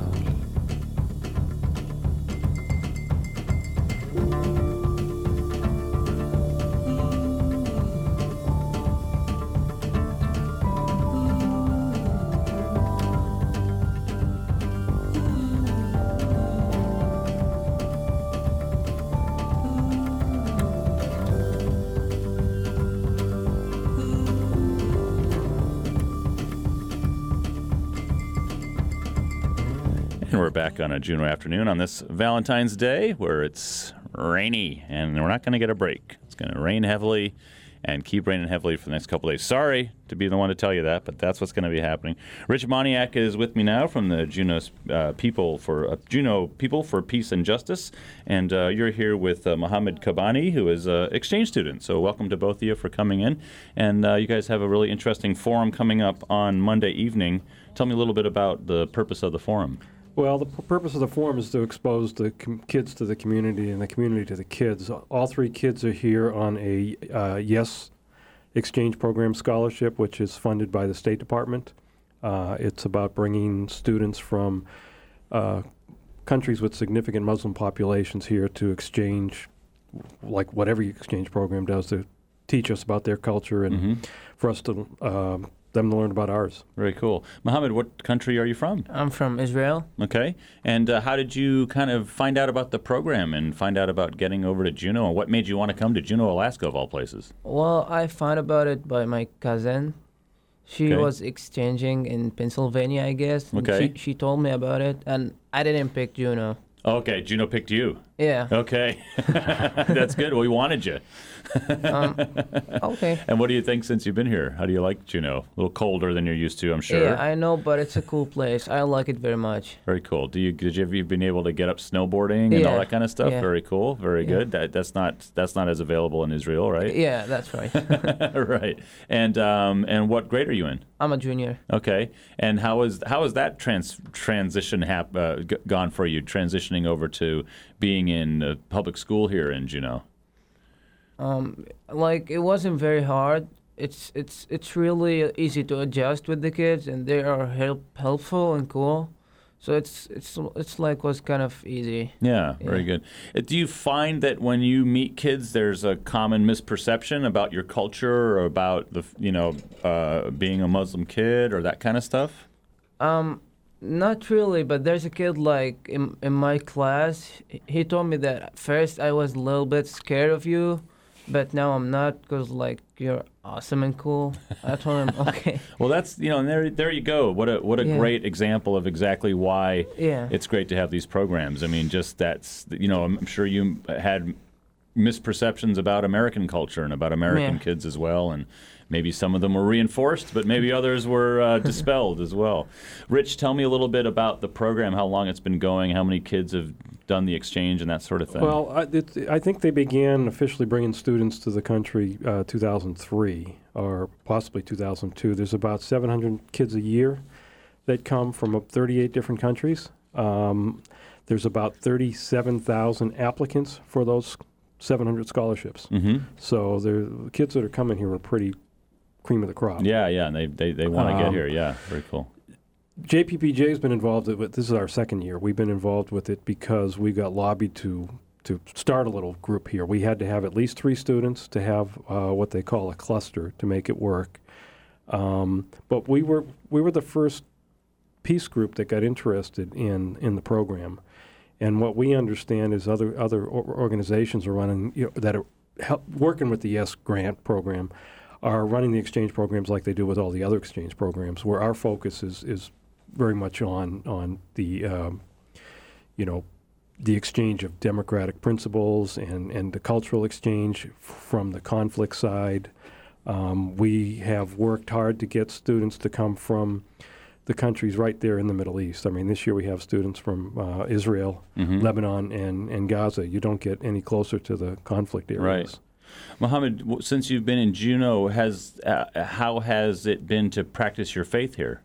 Speaker 1: And we're back on a Juneau afternoon on this Valentine's Day where it's rainy, and we're not going to get a break. It's going to rain heavily and keep raining heavily for the next couple days. Sorry to be the one to tell you that, but that's what's going to be happening. Rich Moniak is with me now from the Juneau uh, People for uh, Juneau People for Peace and Justice, and uh, you're here with uh, Mohammed Kabani, who is an exchange student. So welcome to both of you for coming in, and uh, you guys have a really interesting forum coming up on Monday evening. Tell me a little bit about the purpose of the forum.
Speaker 16: Well, the p- purpose of the forum is to expose the com- kids to the community and the community to the kids. All three kids are here on a uh, YES exchange program scholarship, which is funded by the State Department. Uh, it's about bringing students from uh, countries with significant Muslim populations here to exchange, like what every exchange program does, to teach us about their culture and
Speaker 1: Mm-hmm.
Speaker 16: for us to um, them to learn about ours.
Speaker 1: Very cool. Mohammed, what country are you from?
Speaker 17: I'm from Israel.
Speaker 1: Okay. And uh, how did you kind of find out about the program and find out about getting over to Juneau? And what made you want to come to Juneau, Alaska, of all places?
Speaker 17: Well, I found about it by my cousin. She
Speaker 1: Okay.
Speaker 17: was exchanging in Pennsylvania, I guess. and
Speaker 1: Okay.
Speaker 17: She, she told me about it, and I didn't pick Juneau.
Speaker 1: Okay, Juneau picked you.
Speaker 17: Yeah.
Speaker 1: Okay. That's good. We wanted you.
Speaker 17: um, okay.
Speaker 1: And what do you think since you've been here? How do you like Juneau? A little colder than you're used to, I'm sure.
Speaker 17: Yeah, I know, but it's a cool place. I like it very much.
Speaker 1: Very cool. Do you did you have you been able to get up snowboarding and all
Speaker 17: Yeah.
Speaker 1: that kind of stuff?
Speaker 17: Yeah.
Speaker 1: Very cool. Very
Speaker 17: Yeah.
Speaker 1: good. That, that's not that's not as available in Israel, right?
Speaker 17: Yeah, that's right.
Speaker 1: Right. And um, and what grade are you in?
Speaker 17: I'm a junior.
Speaker 1: Okay. And how is how is that trans transition hap, uh, g- gone for you? Transitioning over to being in uh, public school here in Juneau.
Speaker 17: Um, like it wasn't very hard. It's it's it's really easy to adjust with the kids, and they are help helpful and cool. So it's it's it's like was kind of easy.
Speaker 1: Yeah, very
Speaker 17: Yeah.
Speaker 1: good. Uh, Do you find that when you meet kids, there's a common misperception about your culture or about the you know uh, being a Muslim kid or that kind of stuff?
Speaker 17: Um, not really, but there's a kid like in in my class. He he told me that at first I was a little bit scared of you, but now I'm not because like you're awesome and cool. I told him okay.
Speaker 1: Well, that's you know, and there there you go. What a what a
Speaker 17: Yeah.
Speaker 1: great example of exactly why
Speaker 17: Yeah.
Speaker 1: it's great to have these programs. I mean, just that's you know, I'm sure you had misperceptions about American culture and about American
Speaker 17: Yeah.
Speaker 1: kids as well, and maybe some of them were reinforced, but maybe others were uh, dispelled as well. Rich, tell me a little bit about the program, how long it's been going, how many kids have done the exchange and that sort of thing.
Speaker 16: Well, I, it, I think they began officially bringing students to the country uh, two thousand three or possibly two thousand two. There's about seven hundred kids a year that come from uh, thirty-eight different countries. Um, there's about thirty-seven thousand applicants for those seven hundred scholarships.
Speaker 1: Mhm.
Speaker 16: So the kids that are coming here are pretty cream of the crop.
Speaker 1: Yeah, yeah, and they they, they want to get
Speaker 16: Um,
Speaker 1: here. Yeah, very cool.
Speaker 16: J P P J has been involved with this is our second year. We've been involved with it because we got lobbied to to start a little group here. We had to have at least three students to have uh, what they call a cluster to make it work. Um, but we were we were the first peace group that got interested in in the program. And what we understand is other other or- organizations are running you know, that are help, working with the YES grant program are running the exchange programs like they do with all the other exchange programs, where our focus is is very much on on the um, you know the exchange of democratic principles and and the cultural exchange f- from the conflict side. Um, we have worked hard to get students to come from the countries right there in the Middle East. I mean, this year we have students from uh, Israel,
Speaker 1: Mhm.
Speaker 16: Lebanon, and, and Gaza. You don't get any closer to the conflict areas.
Speaker 1: Right. Mohammed, w- since you've been in Juneau, has uh, how has it been to practice your faith here?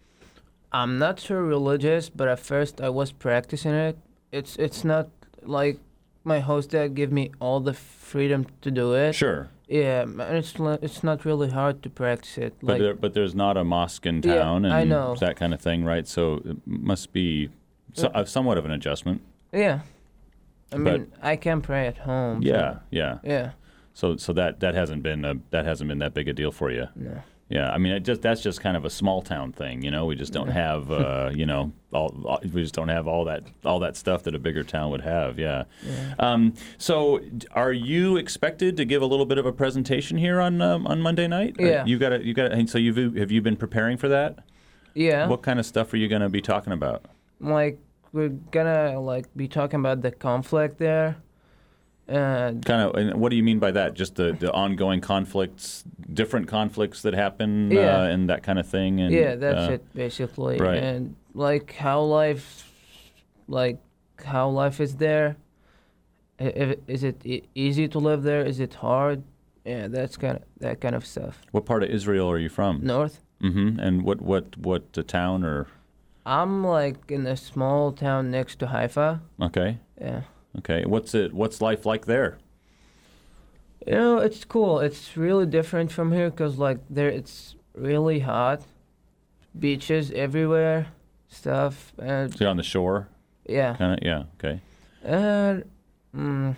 Speaker 17: I'm not so religious, but at first I was practicing it. It's it's not like my host dad give me all the freedom to do it.
Speaker 1: Sure.
Speaker 17: Yeah, and it's li- it's not really hard to practice it.
Speaker 1: But
Speaker 17: Like
Speaker 1: there, but there's not a mosque in
Speaker 17: Yeah,
Speaker 1: town and
Speaker 17: I know.
Speaker 1: that kind of thing, right? So it must be so,
Speaker 17: Yeah.
Speaker 1: uh, somewhat of an adjustment.
Speaker 17: yeah, I
Speaker 1: But-
Speaker 17: mean I can pray at home. so-
Speaker 1: Yeah, yeah.
Speaker 17: Yeah.
Speaker 1: So so that that hasn't been a, that hasn't been that big a deal for you.
Speaker 17: No.
Speaker 1: Yeah, I mean, it just that's just kind of a small town thing, you know. We just don't
Speaker 17: Yeah.
Speaker 1: have, uh, you know, all, all we just don't have all that all that stuff that a bigger town would have. Yeah.
Speaker 17: Yeah.
Speaker 1: Um, so, d- are you expected to give a little bit of a presentation here on um, on Monday night? Uh,
Speaker 17: Yeah.
Speaker 1: You got to you got. So you've have you been preparing for that?
Speaker 17: Yeah.
Speaker 1: What kind of stuff are you going to be talking about?
Speaker 17: Like we're gonna like be talking about the conflict there. And
Speaker 1: Kind of. And what do you mean by that? Just the, the ongoing conflicts, different conflicts that happen,
Speaker 17: Yeah.
Speaker 1: uh, and that kind of thing. And
Speaker 17: yeah, that's
Speaker 1: uh,
Speaker 17: it basically.
Speaker 1: right.
Speaker 17: And like how life, like how life is there. I- If, is it e- easy to live there? Is it hard? Yeah, that's kind of that kind of stuff.
Speaker 1: What part of Israel are you from?
Speaker 17: North.
Speaker 1: Mm-hmm. And what what what uh, town or?
Speaker 17: I'm like in a small town next to Haifa.
Speaker 1: Okay.
Speaker 17: Yeah.
Speaker 1: Okay. What's it? What's life like there?
Speaker 17: You know, it's cool. It's really different from here because like there it's really hot, beaches everywhere, stuff, and
Speaker 1: So you're on the shore.
Speaker 17: yeah.
Speaker 1: Kind of. Yeah. Okay.
Speaker 17: And mm,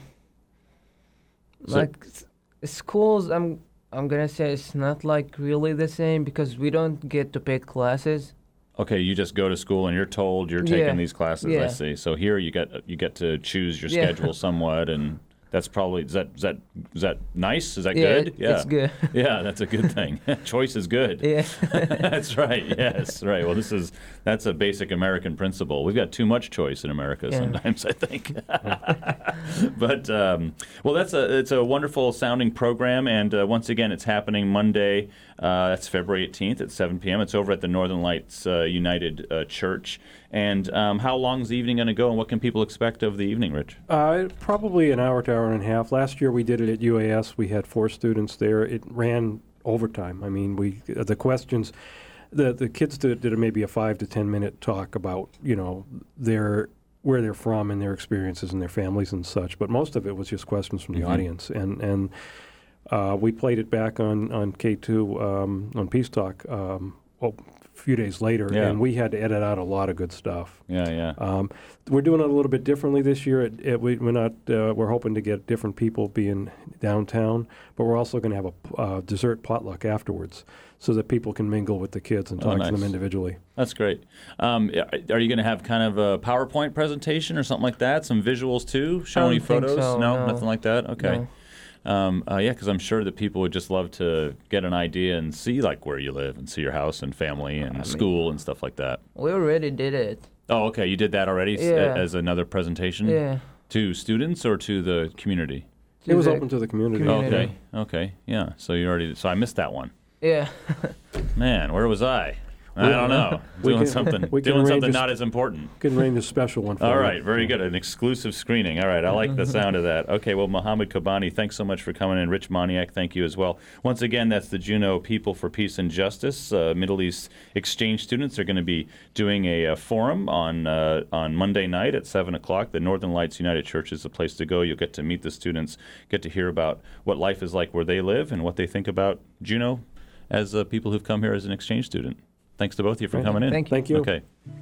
Speaker 1: So-
Speaker 17: like s- schools, I'm I'm gonna say it's not like really the same because we don't get to pick classes.
Speaker 1: Okay. You just go to school and you're told you're taking
Speaker 17: Yeah.
Speaker 1: these classes. I
Speaker 17: Yeah.
Speaker 1: see. So here you get you get to choose your
Speaker 17: Yeah.
Speaker 1: schedule somewhat, and that's probably is that is that is that nice? Is that
Speaker 17: Yeah,
Speaker 1: good?
Speaker 17: it- it's good.
Speaker 1: Yeah, that's a good thing. Choice is good.
Speaker 17: Yeah.
Speaker 1: That's right. Yes. Right. Well, this is that's a basic American principle. We've got too much choice in America
Speaker 17: Yeah.
Speaker 1: sometimes, I think. But um, well, that's a it's a wonderful sounding program, and uh, once again, it's happening Monday. Uh, that's February eighteenth at seven p.m. It's over at the Northern Lights uh, United uh, Church. And um, how long is the evening going to go, and what can people expect of the evening, Rich?
Speaker 16: Uh, probably an hour to hour and a half. Last year we did it at U A S. We had four students there. It ran overtime. I mean, we uh, the questions, the the kids did, did maybe a five to ten minute talk about you know their where they're from and their experiences and their families and such. But most of it was just questions from the
Speaker 1: Mhm.
Speaker 16: audience, and and uh, we played it back on on K two um, on Peace Talk. Um, well, a few days later,
Speaker 1: Yeah.
Speaker 16: and we had to edit out a lot of good stuff.
Speaker 1: Yeah, yeah.
Speaker 16: Um, we're doing it a little bit differently this year. It, it, we, we're not. Uh, we're hoping to get different people being downtown, but we're also going to have a p- uh, dessert potluck afterwards, so that people can mingle with the kids and
Speaker 1: Oh,
Speaker 16: talk to them
Speaker 1: nice.
Speaker 16: individually.
Speaker 1: That's great. Um, are you going to have kind of a PowerPoint presentation or something like that? Some visuals too? Show
Speaker 17: I
Speaker 1: any
Speaker 17: don't think
Speaker 1: photos?
Speaker 17: so,
Speaker 1: no,
Speaker 17: no.
Speaker 1: nothing like that. Okay.
Speaker 17: No.
Speaker 1: Um, uh, yeah, because I'm sure that people would just love to get an idea and see like where you live and see your house and family and I school mean, and stuff like that.
Speaker 17: We already did it.
Speaker 1: Oh, okay. You did that already
Speaker 17: yeah.
Speaker 1: as another presentation?
Speaker 17: Yeah.
Speaker 1: To students or to the community?
Speaker 16: To it was open to the community.
Speaker 1: community. Okay. Okay. Yeah. So you already. So I missed that one.
Speaker 17: Yeah.
Speaker 1: Man, where was I? I don't know. Doing can, something, doing something not as important.
Speaker 16: Can arrange a special one for
Speaker 1: All
Speaker 16: you.
Speaker 1: right, very good. An exclusive screening. All right, I like the sound of that. Okay, well, Mohammed Kobani, thanks so much for coming in. Rich Moniak, thank you as well. Once again, that's the Juneau People for Peace and Justice. Uh, Middle East exchange students are going to be doing a, a forum on uh, on Monday night at seven o'clock. The Northern Lights United Church is the place to go. You'll get to meet the students, get to hear about what life is like where they live and what they think about Juneau as uh, people who've come here as an exchange student. Thanks to both of you for coming in.
Speaker 17: Thank you.
Speaker 16: Thank you.
Speaker 1: Okay.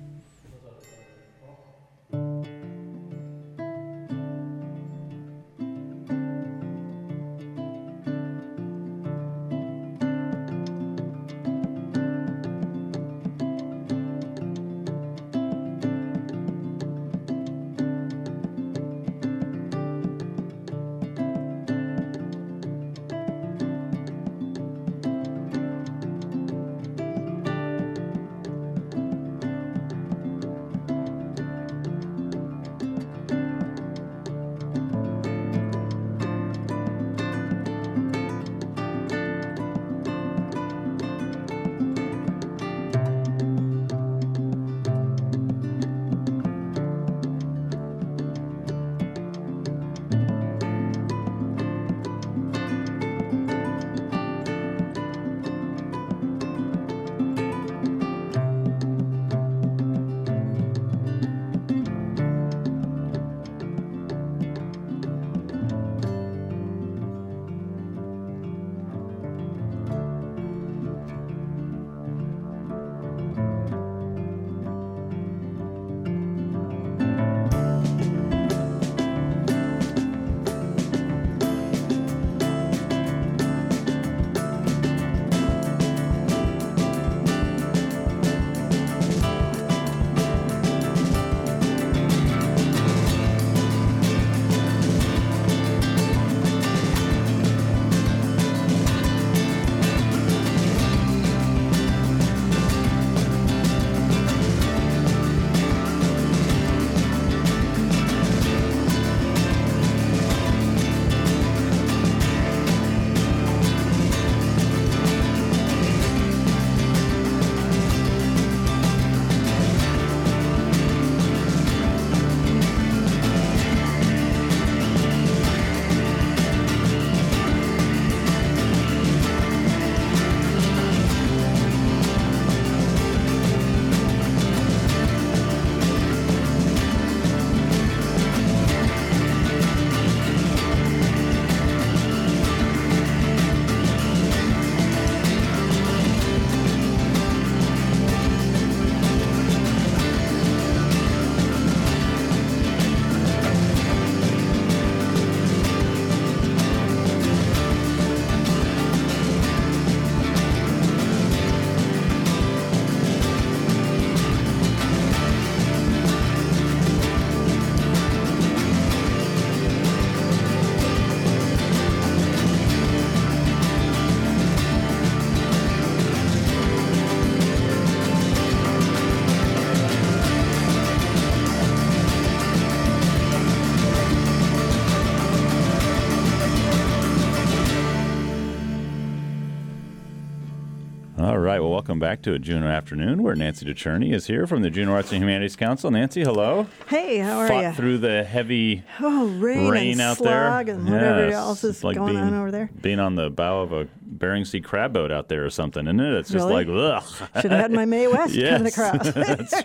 Speaker 1: All right. Well, welcome back to a Juneau Afternoon, where Nancy DeCherney is here from the Juneau Arts and Humanities Council. Nancy, hello.
Speaker 18: Hey, how are
Speaker 1: Fought
Speaker 18: you?
Speaker 1: through the heavy
Speaker 18: oh, rain,
Speaker 1: rain
Speaker 18: and
Speaker 1: out
Speaker 18: slog
Speaker 1: there.
Speaker 18: and whatever
Speaker 1: Yes.
Speaker 18: else is
Speaker 1: It's like
Speaker 18: going
Speaker 1: being,
Speaker 18: on over there.
Speaker 1: Being on the bow of a Bering Sea crab boat out there or something, isn't it? It's just
Speaker 18: Really?
Speaker 1: like, ugh.
Speaker 18: Should have had my Mae West
Speaker 1: yes,
Speaker 18: coming across.
Speaker 1: That's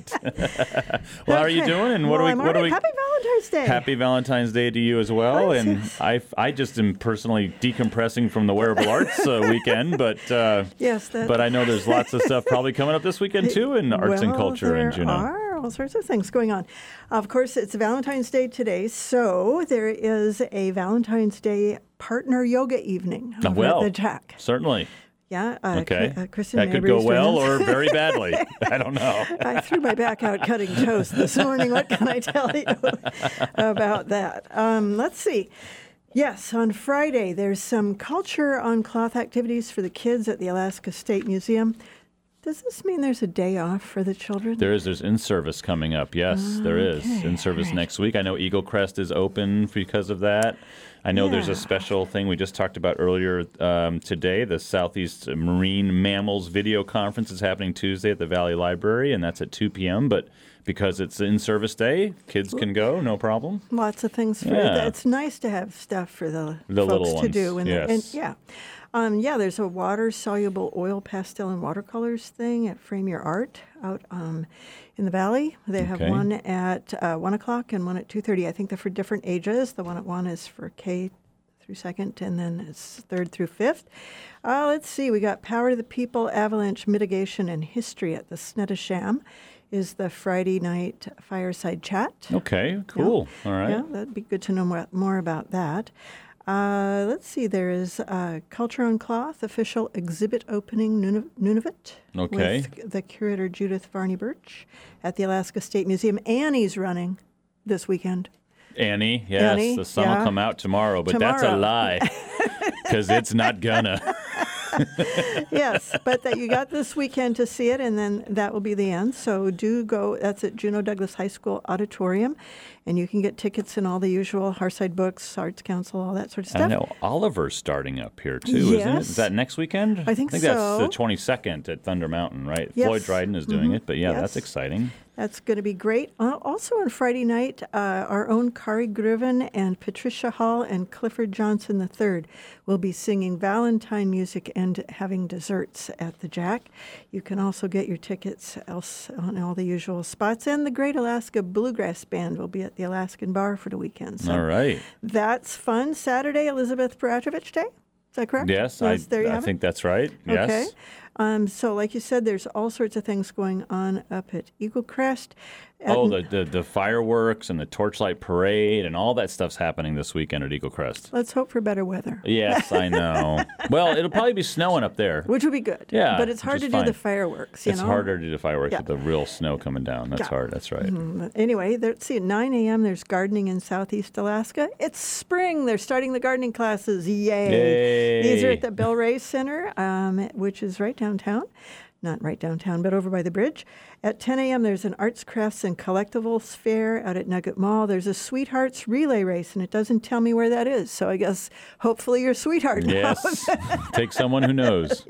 Speaker 1: right. Well, how are you
Speaker 18: Okay.
Speaker 1: doing? And what
Speaker 18: well,
Speaker 1: do we?
Speaker 18: I'm
Speaker 1: What do
Speaker 18: all
Speaker 1: we?
Speaker 18: right. Happy Valentine's Day.
Speaker 1: Happy Valentine's Day to you as well.
Speaker 18: Thanks,
Speaker 1: and
Speaker 18: yes.
Speaker 1: I, I just am personally decompressing from the Wearable Arts uh, weekend, but uh,
Speaker 18: Yes, that-
Speaker 1: but I know there's lots of stuff probably coming up this weekend too in arts and
Speaker 18: Well,
Speaker 1: culture in
Speaker 18: there
Speaker 1: Juneau.
Speaker 18: are all sorts of things going on. Of course, it's Valentine's Day today, so there is a Valentine's Day partner yoga evening
Speaker 1: Oh,
Speaker 18: over
Speaker 1: well,
Speaker 18: at the Jack.
Speaker 1: certainly.
Speaker 18: Yeah, uh,
Speaker 1: Okay.
Speaker 18: Cri- uh, Kristen
Speaker 1: That could
Speaker 18: Mabry's
Speaker 1: go well
Speaker 18: doing
Speaker 1: or
Speaker 18: this.
Speaker 1: very badly. I don't know.
Speaker 18: I threw my back out cutting toast this morning. What can I tell you about that? Um, let's see. Yes, on Friday, there's some culture on cloth activities for the kids at the Alaska State Museum. Does this mean there's a day off for the children?
Speaker 1: There is. There's in-service coming up. Yes,
Speaker 18: okay.
Speaker 1: there is. In-service right. next week. I know Eagle Crest is open because of that. I know yeah. there's a special thing we just talked about earlier um, today. The Southeast Marine Mammals Video Conference is happening Tuesday at the Valley Library, and that's at two p.m., but because it's in-service day, kids can go, no problem.
Speaker 18: Lots of things for
Speaker 1: yeah.
Speaker 18: It's nice to have stuff for the,
Speaker 1: the
Speaker 18: folks
Speaker 1: little
Speaker 18: to
Speaker 1: ones.
Speaker 18: do. And,
Speaker 1: yes.
Speaker 18: the, and yeah. Um, yeah, there's a water-soluble oil pastel and watercolors thing at Frame Your Art out um, in the Valley. They have
Speaker 1: Okay.
Speaker 18: one at uh, one o'clock and one at two thirty. I think they're for different ages. The one at one is for K through second, and then it's third through fifth. Uh, let's see. We got Power to the People, Avalanche Mitigation and History at the Snettisham is the Friday night fireside chat.
Speaker 1: Okay, cool.
Speaker 18: Yeah.
Speaker 1: All right.
Speaker 18: Yeah, that'd be good to know more, more about that. Uh, let's see, there is uh, Culture on Cloth, official exhibit opening Nunavut, Nunavut
Speaker 1: okay.
Speaker 18: with the curator Judith Varney Birch at the Alaska State Museum. Annie's running this weekend.
Speaker 1: Annie, yes,
Speaker 18: Annie,
Speaker 1: the sun
Speaker 18: yeah.
Speaker 1: will come out tomorrow, but
Speaker 18: Tomorrow.
Speaker 1: that's a lie because it's not gonna.
Speaker 18: Yes, but that you got this weekend to see it, and then that will be the end. So do go. That's at Juneau Douglas High School Auditorium, and you can get tickets in all the usual Harside Books, Arts Council, all that sort of stuff.
Speaker 1: I know Oliver's starting up here too, isn't it?
Speaker 18: Yes.
Speaker 1: Is that next weekend?
Speaker 18: I think
Speaker 1: I think
Speaker 18: so.
Speaker 1: that's the twenty-second at Thunder Mountain, right?
Speaker 18: Yes.
Speaker 1: Floyd Dryden is doing
Speaker 18: Mhm.
Speaker 1: it, but yeah,
Speaker 18: Yes.
Speaker 1: that's exciting.
Speaker 18: That's going to be great. Uh, also on Friday night, uh, our own Kari Griven and Patricia Hall and Clifford Johnson the third will be singing Valentine music and having desserts at the Jack. You can also get your tickets else on all the usual spots. And the Great Alaska Bluegrass Band will be at the Alaskan Bar for the weekend. So
Speaker 1: All right.
Speaker 18: that's fun. Saturday, Elizabeth Peratrovich Day. Is that correct?
Speaker 1: Yes,
Speaker 18: Yes,
Speaker 1: I,
Speaker 18: there you
Speaker 1: I
Speaker 18: have it.
Speaker 1: think that's right. Yes.
Speaker 18: Okay. Um, so, like you said, there's all sorts of things going on up at Eagle Crest. At
Speaker 1: Oh, the, the the fireworks and the torchlight parade and all that stuff's happening this weekend at Eagle Crest.
Speaker 18: Let's hope for better weather.
Speaker 1: Yes, I know. Well, it'll probably be snowing up there.
Speaker 18: Which would be good.
Speaker 1: Yeah,
Speaker 18: But it's hard
Speaker 1: which
Speaker 18: to
Speaker 1: is
Speaker 18: do
Speaker 1: fine.
Speaker 18: the fireworks, you
Speaker 1: it's
Speaker 18: know?
Speaker 1: harder to do the fireworks
Speaker 18: Yeah.
Speaker 1: with the real snow coming down. That's
Speaker 18: Yeah.
Speaker 1: hard. That's right.
Speaker 18: Mhm. But Anyway, there- let's see, at nine a.m. there's gardening in Southeast Alaska. It's spring. They're starting the gardening classes. Yay.
Speaker 1: Yay.
Speaker 18: These are at the Bill Ray Center, um, which is right downtown. Not right downtown, but over by the bridge. At ten a.m., there's an arts, crafts, and collectibles fair out at Nugget Mall. There's a Sweethearts relay race, and it doesn't tell me where that is. So I guess hopefully your sweetheart knows.
Speaker 1: Yes. Take someone who knows.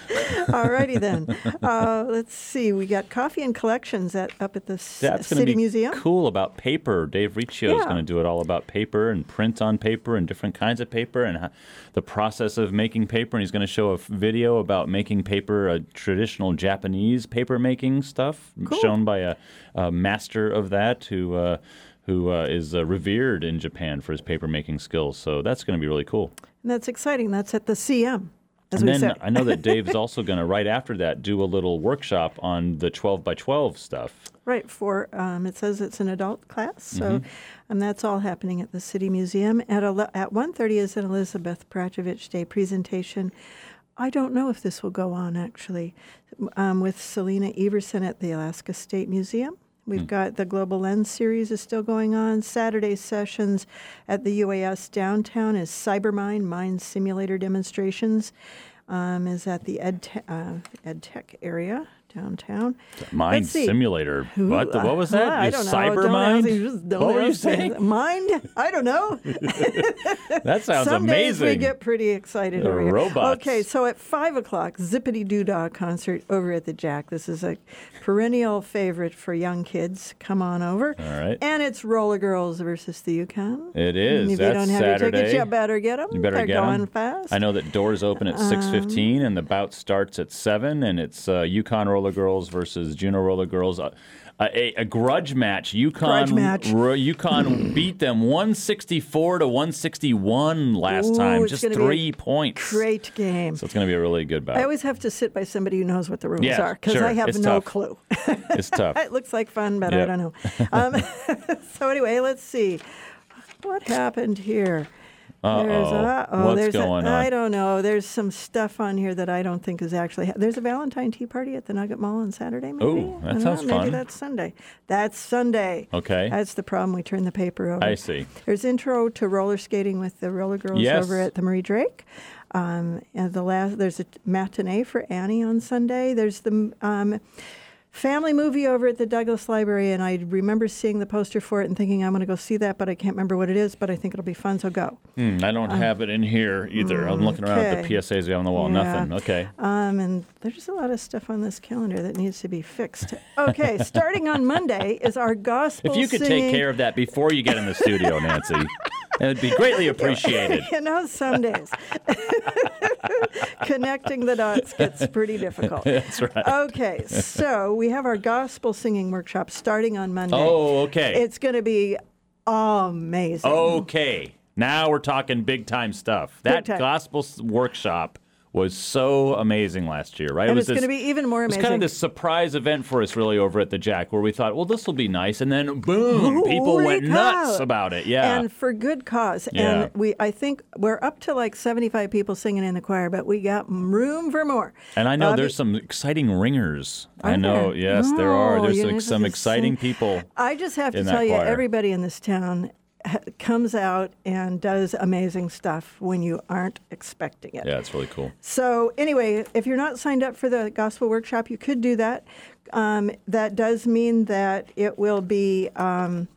Speaker 18: All righty then. Uh, let's see. We got coffee and collections at up at the S-
Speaker 1: That's going to
Speaker 18: City
Speaker 1: be
Speaker 18: Museum.
Speaker 1: cool about paper. Dave Riccio is
Speaker 18: Yeah.
Speaker 1: going to do it all about paper and print on paper and different kinds of paper and how, the process of making paper. And he's going to show a f- video about making paper, a traditional Japanese paper making stuff,
Speaker 18: Cool.
Speaker 1: shown by a, a master of that who uh, who uh, is uh, revered in Japan for his paper making skills. So that's going to be really cool.
Speaker 18: And that's exciting. That's at the C M, as
Speaker 1: and
Speaker 18: we
Speaker 1: then
Speaker 18: say.
Speaker 1: I know that Dave's also going to, right after that, do a little workshop on the twelve by twelve stuff.
Speaker 18: Right, for, um, it says it's an adult class, so
Speaker 1: Mhm.
Speaker 18: um, that's all happening at the City Museum. At ele- at one thirty is an Elizabeth Peratrovich Day presentation. I don't know if this will go on, actually, um, with Selena Everson at the Alaska State Museum. We've
Speaker 1: Hmm.
Speaker 18: got the Global Lens series is still going on. Saturday sessions at the U A S downtown is Cybermind, Mind Simulator demonstrations, um, is at the Ed, Te- uh, Ed Tech area downtown.
Speaker 1: Mind
Speaker 18: Let's see.
Speaker 1: simulator.
Speaker 18: Who-
Speaker 1: What? The, what was that?
Speaker 18: I
Speaker 1: Your
Speaker 18: don't know.
Speaker 1: cyber
Speaker 18: Don't
Speaker 1: mind?
Speaker 18: ask- just don't
Speaker 1: What were you
Speaker 18: ask me.
Speaker 1: saying?
Speaker 18: Mind? I don't know.
Speaker 1: That sounds
Speaker 18: Some days we
Speaker 1: amazing.
Speaker 18: get pretty excited
Speaker 1: The
Speaker 18: over here.
Speaker 1: robots.
Speaker 18: Okay, so at five o'clock, Zippity Doo Dah concert over at the Jack. This is a perennial favorite for young kids. Come on over.
Speaker 1: All right.
Speaker 18: And it's Roller Girls versus the Yukon.
Speaker 1: It is.
Speaker 18: And if
Speaker 1: That's
Speaker 18: you don't have
Speaker 1: Saturday.
Speaker 18: your tickets, you better get them.
Speaker 1: You better
Speaker 18: They're
Speaker 1: get 'em.
Speaker 18: going fast.
Speaker 1: I know that doors open at six fifteen and the bout starts at seven, and it's uh, Yukon Roller Girls versus Juneau Roller Girls. Uh, a, a grudge match. Yukon
Speaker 18: Grudge match.
Speaker 1: Ro- Yukon beat them one sixty-four to one sixty-one last
Speaker 18: Ooh,
Speaker 1: time.
Speaker 18: it's
Speaker 1: Just
Speaker 18: gonna be a
Speaker 1: three points.
Speaker 18: Great game.
Speaker 1: So it's going to be a really good bout.
Speaker 18: I always have to sit by somebody who knows what the rules
Speaker 1: Yeah,
Speaker 18: are because
Speaker 1: sure.
Speaker 18: I have
Speaker 1: It's
Speaker 18: no
Speaker 1: tough.
Speaker 18: clue.
Speaker 1: It's tough.
Speaker 18: It looks like fun, but I
Speaker 1: Yep.
Speaker 18: don't know. Um, so anyway, let's see. What happened here? There's
Speaker 1: Uh-oh.
Speaker 18: a, oh,
Speaker 1: What's
Speaker 18: there's
Speaker 1: going
Speaker 18: a,
Speaker 1: on?
Speaker 18: I don't know. There's some stuff on here that I don't think is actually. Ha- there's a Valentine Tea Party at the Nugget Mall on Saturday, maybe?
Speaker 1: Ooh, that
Speaker 18: I don't
Speaker 1: sounds
Speaker 18: know, Maybe
Speaker 1: fun.
Speaker 18: that's Sunday. That's Sunday.
Speaker 1: Okay.
Speaker 18: That's the problem. We turn the paper over.
Speaker 1: I see.
Speaker 18: There's intro to roller skating with the roller girls
Speaker 1: Yes.
Speaker 18: over at the Marie Drake. Um, and the last, there's a matinee for Annie on Sunday. There's the um, family movie over at the Douglas Library, and I remember seeing the poster for it and thinking I'm going to go see that, but I can't remember what it is, but I think it'll be fun, so go.
Speaker 1: Hmm, I don't
Speaker 18: Um,
Speaker 1: have it in here either. I'm looking around at the
Speaker 18: okay.
Speaker 1: P S As we have on the wall.
Speaker 18: Yeah.
Speaker 1: Nothing. Okay.
Speaker 18: Um, and there's a lot of stuff on this calendar that needs to be fixed. Okay, starting on Monday is our gospel
Speaker 1: If you could
Speaker 18: singing.
Speaker 1: take care of that before you get in the studio, Nancy, it would be greatly appreciated.
Speaker 18: You know, some days connecting the dots gets pretty difficult.
Speaker 1: That's right.
Speaker 18: Okay, so we have our gospel singing workshop starting on Monday.
Speaker 1: Oh, okay.
Speaker 18: It's going to be amazing.
Speaker 1: Okay. Now we're talking big time stuff. That
Speaker 18: time.
Speaker 1: gospel s- workshop was so amazing last year, right?
Speaker 18: And
Speaker 1: it
Speaker 18: it's
Speaker 1: was
Speaker 18: going to
Speaker 1: this-
Speaker 18: be even more
Speaker 1: It was
Speaker 18: amazing.
Speaker 1: kind of this surprise event for us, really, over at the Jack, where we thought, well, this will be nice, and then boom, people
Speaker 18: Holy
Speaker 1: went
Speaker 18: cow.
Speaker 1: nuts about it. Yeah.
Speaker 18: And for good cause.
Speaker 1: Yeah.
Speaker 18: And we, I think we're up to like seventy-five people singing in the choir, but we got room for more.
Speaker 1: And I know
Speaker 18: Uh,
Speaker 1: there's some exciting ringers.
Speaker 18: Are
Speaker 1: I know,
Speaker 18: there?
Speaker 1: yes, there are.
Speaker 18: Oh,
Speaker 1: There's
Speaker 18: you
Speaker 1: like
Speaker 18: know,
Speaker 1: some
Speaker 18: this is
Speaker 1: exciting
Speaker 18: so-
Speaker 1: people.
Speaker 18: I just have to
Speaker 1: in that
Speaker 18: tell you,
Speaker 1: choir.
Speaker 18: everybody in this town ha- comes out and does amazing stuff when you aren't expecting it.
Speaker 1: Yeah, it's really cool.
Speaker 18: So anyway, if you're not signed up for the gospel workshop, you could do that. Um, that does mean that it will be um,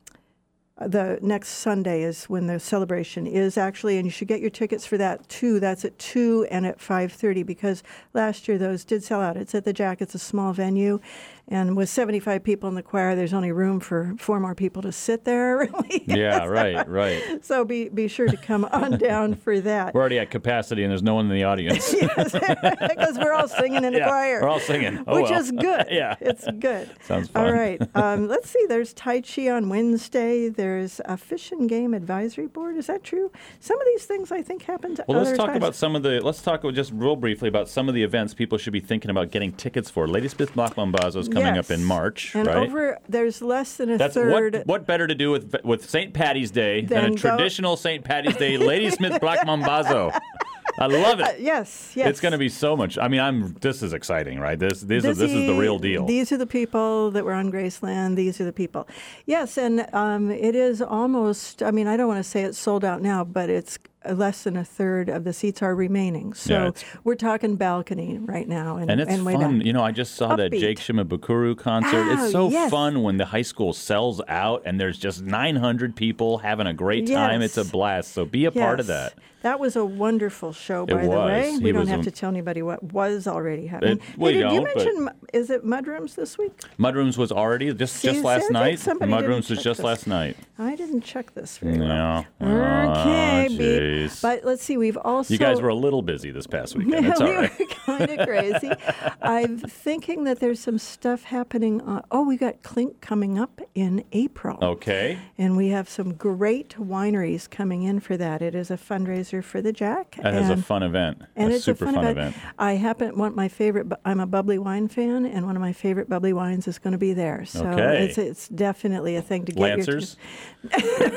Speaker 18: the next Sunday is when the celebration is actually, and you should get your tickets for that too. That's at two and at five thirty because last year those did sell out. It's at the Jack. It's a small venue, and with seventy-five people in the choir, there's only room for four more people to sit there. Really.
Speaker 1: Yeah, right, right.
Speaker 18: So be be sure to come on down for that.
Speaker 1: We're already at capacity, and there's no one in the audience.
Speaker 18: Because we're all singing in the
Speaker 1: Yeah,
Speaker 18: choir.
Speaker 1: we're all singing. Oh,
Speaker 18: which
Speaker 1: well.
Speaker 18: is good.
Speaker 1: Yeah.
Speaker 18: It's good.
Speaker 1: Sounds fun.
Speaker 18: All right. Um, let's see. There's Tai Chi on Wednesday. There's a Fish and Game Advisory Board. Is that true? Some of these things I think happen to
Speaker 1: Well,
Speaker 18: other
Speaker 1: let's talk
Speaker 18: times.
Speaker 1: about some of the. Let's talk just real briefly about some of the events people should be thinking about getting tickets for. Ladysmith Black Mambazo is coming
Speaker 18: Yes.
Speaker 1: up in March,
Speaker 18: And
Speaker 1: right?
Speaker 18: over, there's less than a
Speaker 1: That's
Speaker 18: third.
Speaker 1: what. What better to do with with Saint Patty's Day than
Speaker 18: Then
Speaker 1: a
Speaker 18: go-
Speaker 1: traditional Saint Patty's Day Ladysmith Black Mambazo? I love it.
Speaker 18: Uh, yes, yes.
Speaker 1: It's going to be so much. I mean, I'm. This is exciting, right? This. This is. This is the real deal.
Speaker 18: These are the people that were on Graceland. These are the people. Yes, and um, it is almost, I mean, I don't want to say it's sold out now, but it's less than a third of the seats are remaining. So
Speaker 1: Yeah, it's-
Speaker 18: we're talking balcony right now. And,
Speaker 1: And it's
Speaker 18: way
Speaker 1: fun.
Speaker 18: back.
Speaker 1: You know, I just saw that
Speaker 18: Upbeat.
Speaker 1: Jake Shimabukuro concert.
Speaker 18: Oh,
Speaker 1: it's so
Speaker 18: yes.
Speaker 1: fun when the high school sells out and there's just nine hundred people having a great time.
Speaker 18: Yes.
Speaker 1: It's a blast. So be a part of
Speaker 18: Yes.
Speaker 1: that.
Speaker 18: That was a wonderful show,
Speaker 1: It
Speaker 18: by the
Speaker 1: was.
Speaker 18: way.
Speaker 1: He
Speaker 18: We don't
Speaker 1: was
Speaker 18: have
Speaker 1: a-
Speaker 18: to tell anybody what was already happening.
Speaker 1: It- we
Speaker 18: hey, did you
Speaker 1: don't, but-
Speaker 18: mention, Mu- is it Mudrooms this week?
Speaker 1: Mudrooms was already just
Speaker 18: See,
Speaker 1: just last
Speaker 18: sounds like
Speaker 1: night.
Speaker 18: somebody didn't
Speaker 1: Mudrooms was
Speaker 18: check
Speaker 1: just
Speaker 18: this.
Speaker 1: last night.
Speaker 18: I didn't check this very well.
Speaker 1: Yeah.
Speaker 18: Okay,
Speaker 1: Oh,
Speaker 18: beep.
Speaker 1: jeez.
Speaker 18: But let's see, we've also...
Speaker 1: You guys were a little busy this past weekend.
Speaker 18: Yeah,
Speaker 1: It's all
Speaker 18: we
Speaker 1: right.
Speaker 18: were kind of crazy. I'm thinking that there's some stuff happening. On, oh, we got Clink coming up in April.
Speaker 1: Okay.
Speaker 18: And we have some great wineries coming in for that. It is a fundraiser for the Jack.
Speaker 1: That is a
Speaker 18: and-
Speaker 1: fun event.
Speaker 18: And
Speaker 1: a
Speaker 18: it's
Speaker 1: super
Speaker 18: a fun,
Speaker 1: fun
Speaker 18: event. I happen want my favorite. bu- I'm a bubbly wine fan, and one of my favorite bubbly wines is going to be there. So
Speaker 1: Okay.
Speaker 18: it's it's definitely a thing to get
Speaker 1: Lancers?
Speaker 18: your.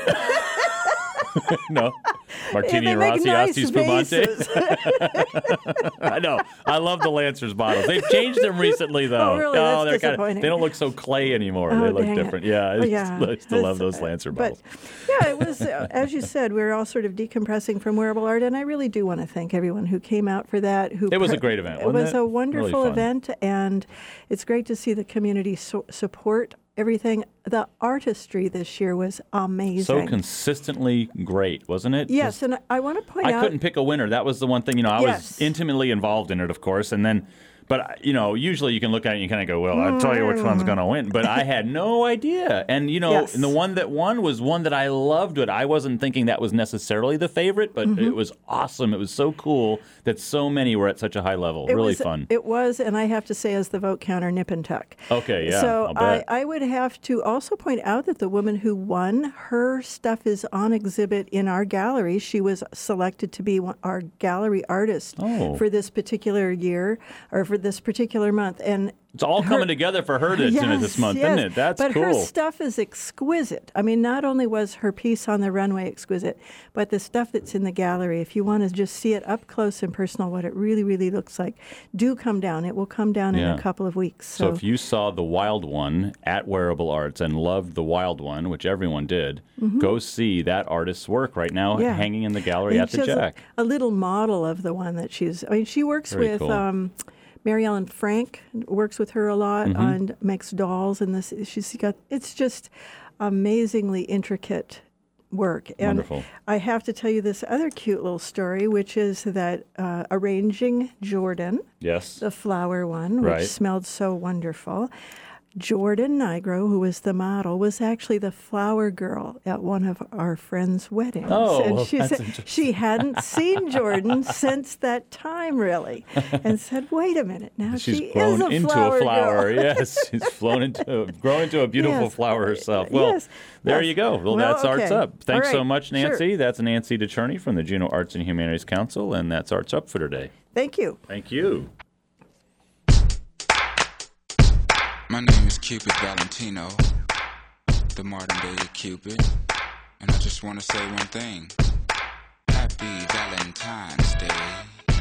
Speaker 1: No. Martini
Speaker 18: they
Speaker 1: and
Speaker 18: make
Speaker 1: Rossi,
Speaker 18: nice
Speaker 1: Asti Spumante.
Speaker 18: vases.
Speaker 1: I know. I love the Lancers bottles. They've changed them recently, though.
Speaker 18: Oh, really? That's
Speaker 1: they're kinda,
Speaker 18: disappointing.
Speaker 1: they don't look so clay anymore.
Speaker 18: Oh,
Speaker 1: they look
Speaker 18: dang it.
Speaker 1: different. Yeah, I,
Speaker 18: Oh, yeah.
Speaker 1: still, I still love
Speaker 18: That's-
Speaker 1: those Lancer
Speaker 18: but
Speaker 1: bottles.
Speaker 18: yeah, it was uh, as you said. We were all sort of decompressing from wearable art, and I really do want to thank everyone who came out for that. Who
Speaker 1: It was
Speaker 18: par-
Speaker 1: a great event,
Speaker 18: It
Speaker 1: wasn't
Speaker 18: was
Speaker 1: it?
Speaker 18: a
Speaker 1: Really
Speaker 18: wonderful
Speaker 1: fun.
Speaker 18: event, and it's great to see the community so- support everything. The artistry this year was amazing.
Speaker 1: So consistently great, wasn't it?
Speaker 18: Yes, and I, I want to point
Speaker 1: I
Speaker 18: out.
Speaker 1: couldn't pick a winner. That was the one thing, you know, I
Speaker 18: Yes.
Speaker 1: was intimately involved in it, of course, and then, but, you know, usually you can look at it and you kind of go, well, I'll tell you which one's going to win, but I had no idea. And, you know,
Speaker 18: Yes.
Speaker 1: and the one that won was one that I loved, but I wasn't thinking that was necessarily the favorite, but
Speaker 18: Mhm.
Speaker 1: it was awesome. It was so cool that so many were at such a high level.
Speaker 18: It
Speaker 1: really
Speaker 18: was,
Speaker 1: fun.
Speaker 18: It was, and I have to say, as the vote counter, nip and tuck.
Speaker 1: Okay, yeah,
Speaker 18: So
Speaker 1: I'll bet.
Speaker 18: I, I would have to also point out that the woman who won, her stuff is on exhibit in our gallery. She was selected to be one, our gallery artist
Speaker 1: Oh.
Speaker 18: for this particular year or for this particular month. And
Speaker 1: It's all
Speaker 18: her,
Speaker 1: coming together for her to,
Speaker 18: yes,
Speaker 1: this month,
Speaker 18: yes.
Speaker 1: isn't it? That's
Speaker 18: but
Speaker 1: cool.
Speaker 18: But her stuff is exquisite. I mean, not only was her piece on the runway exquisite, but the stuff that's in the gallery, if you want to just see it up close and personal, what it really, really looks like, do come down. It will come down
Speaker 1: Yeah.
Speaker 18: in a couple of weeks.
Speaker 1: So.
Speaker 18: So,
Speaker 1: if you saw the Wild One at Wearable Arts and loved the Wild One, which everyone did,
Speaker 18: Mhm.
Speaker 1: go see that artist's work right now
Speaker 18: Yeah.
Speaker 1: hanging in the gallery
Speaker 18: And
Speaker 1: at
Speaker 18: she
Speaker 1: the
Speaker 18: has a-
Speaker 1: Jack.
Speaker 18: A, little model of the one that she's, I mean, she works
Speaker 1: Very
Speaker 18: with...
Speaker 1: cool.
Speaker 18: Um, Mary Ellen Frank works with her a lot
Speaker 1: Mhm.
Speaker 18: and makes dolls, and this she's got. It's just amazingly intricate work. And
Speaker 1: Wonderful.
Speaker 18: I have to tell you this other cute little story, which is that uh, arranging Jordan,
Speaker 1: Yes.
Speaker 18: the flower one, which
Speaker 1: Right.
Speaker 18: smelled so wonderful. Jordan Nigro, who was the model, was actually the flower girl at one of our friends' weddings.
Speaker 1: Oh,
Speaker 18: and
Speaker 1: well,
Speaker 18: she
Speaker 1: that's
Speaker 18: said
Speaker 1: interesting.
Speaker 18: she hadn't seen Jordan since that time, really, and said, "Wait a minute, now
Speaker 1: She's
Speaker 18: she
Speaker 1: grown
Speaker 18: is a
Speaker 1: into
Speaker 18: flower
Speaker 1: a flower.
Speaker 18: girl."
Speaker 1: Yes, she's flown into, grown into a beautiful
Speaker 18: Yes.
Speaker 1: flower herself. Well,
Speaker 18: Yes.
Speaker 1: there
Speaker 18: Yes.
Speaker 1: you go. Well,
Speaker 18: Well,
Speaker 1: that's Arts
Speaker 18: okay.
Speaker 1: Up. Thanks
Speaker 18: All
Speaker 1: so
Speaker 18: right.
Speaker 1: much, Nancy.
Speaker 18: Sure.
Speaker 1: That's Nancy DeCherney from the Juneau Arts and Humanities Council, and that's Arts Up for today.
Speaker 18: Thank you.
Speaker 1: Thank you.
Speaker 19: My name is Cupid Valentino, the modern day Cupid, and I just want to say one thing. Happy Valentine's Day.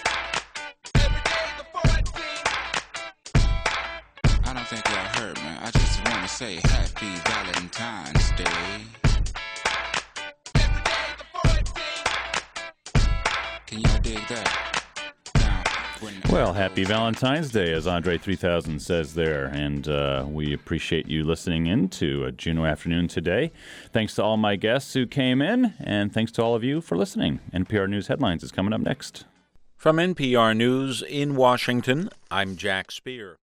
Speaker 19: I don't think y'all heard me. I just want to say Happy Valentine's Day. Can y'all dig that?
Speaker 1: Well, happy Valentine's Day, as Andre three thousand says there. And uh, we appreciate you listening in to a Juneau Afternoon today. Thanks to all my guests who came in, and thanks to all of you for listening. N P R News Headlines is coming up next.
Speaker 20: From N P R News in Washington, I'm Jack Spear.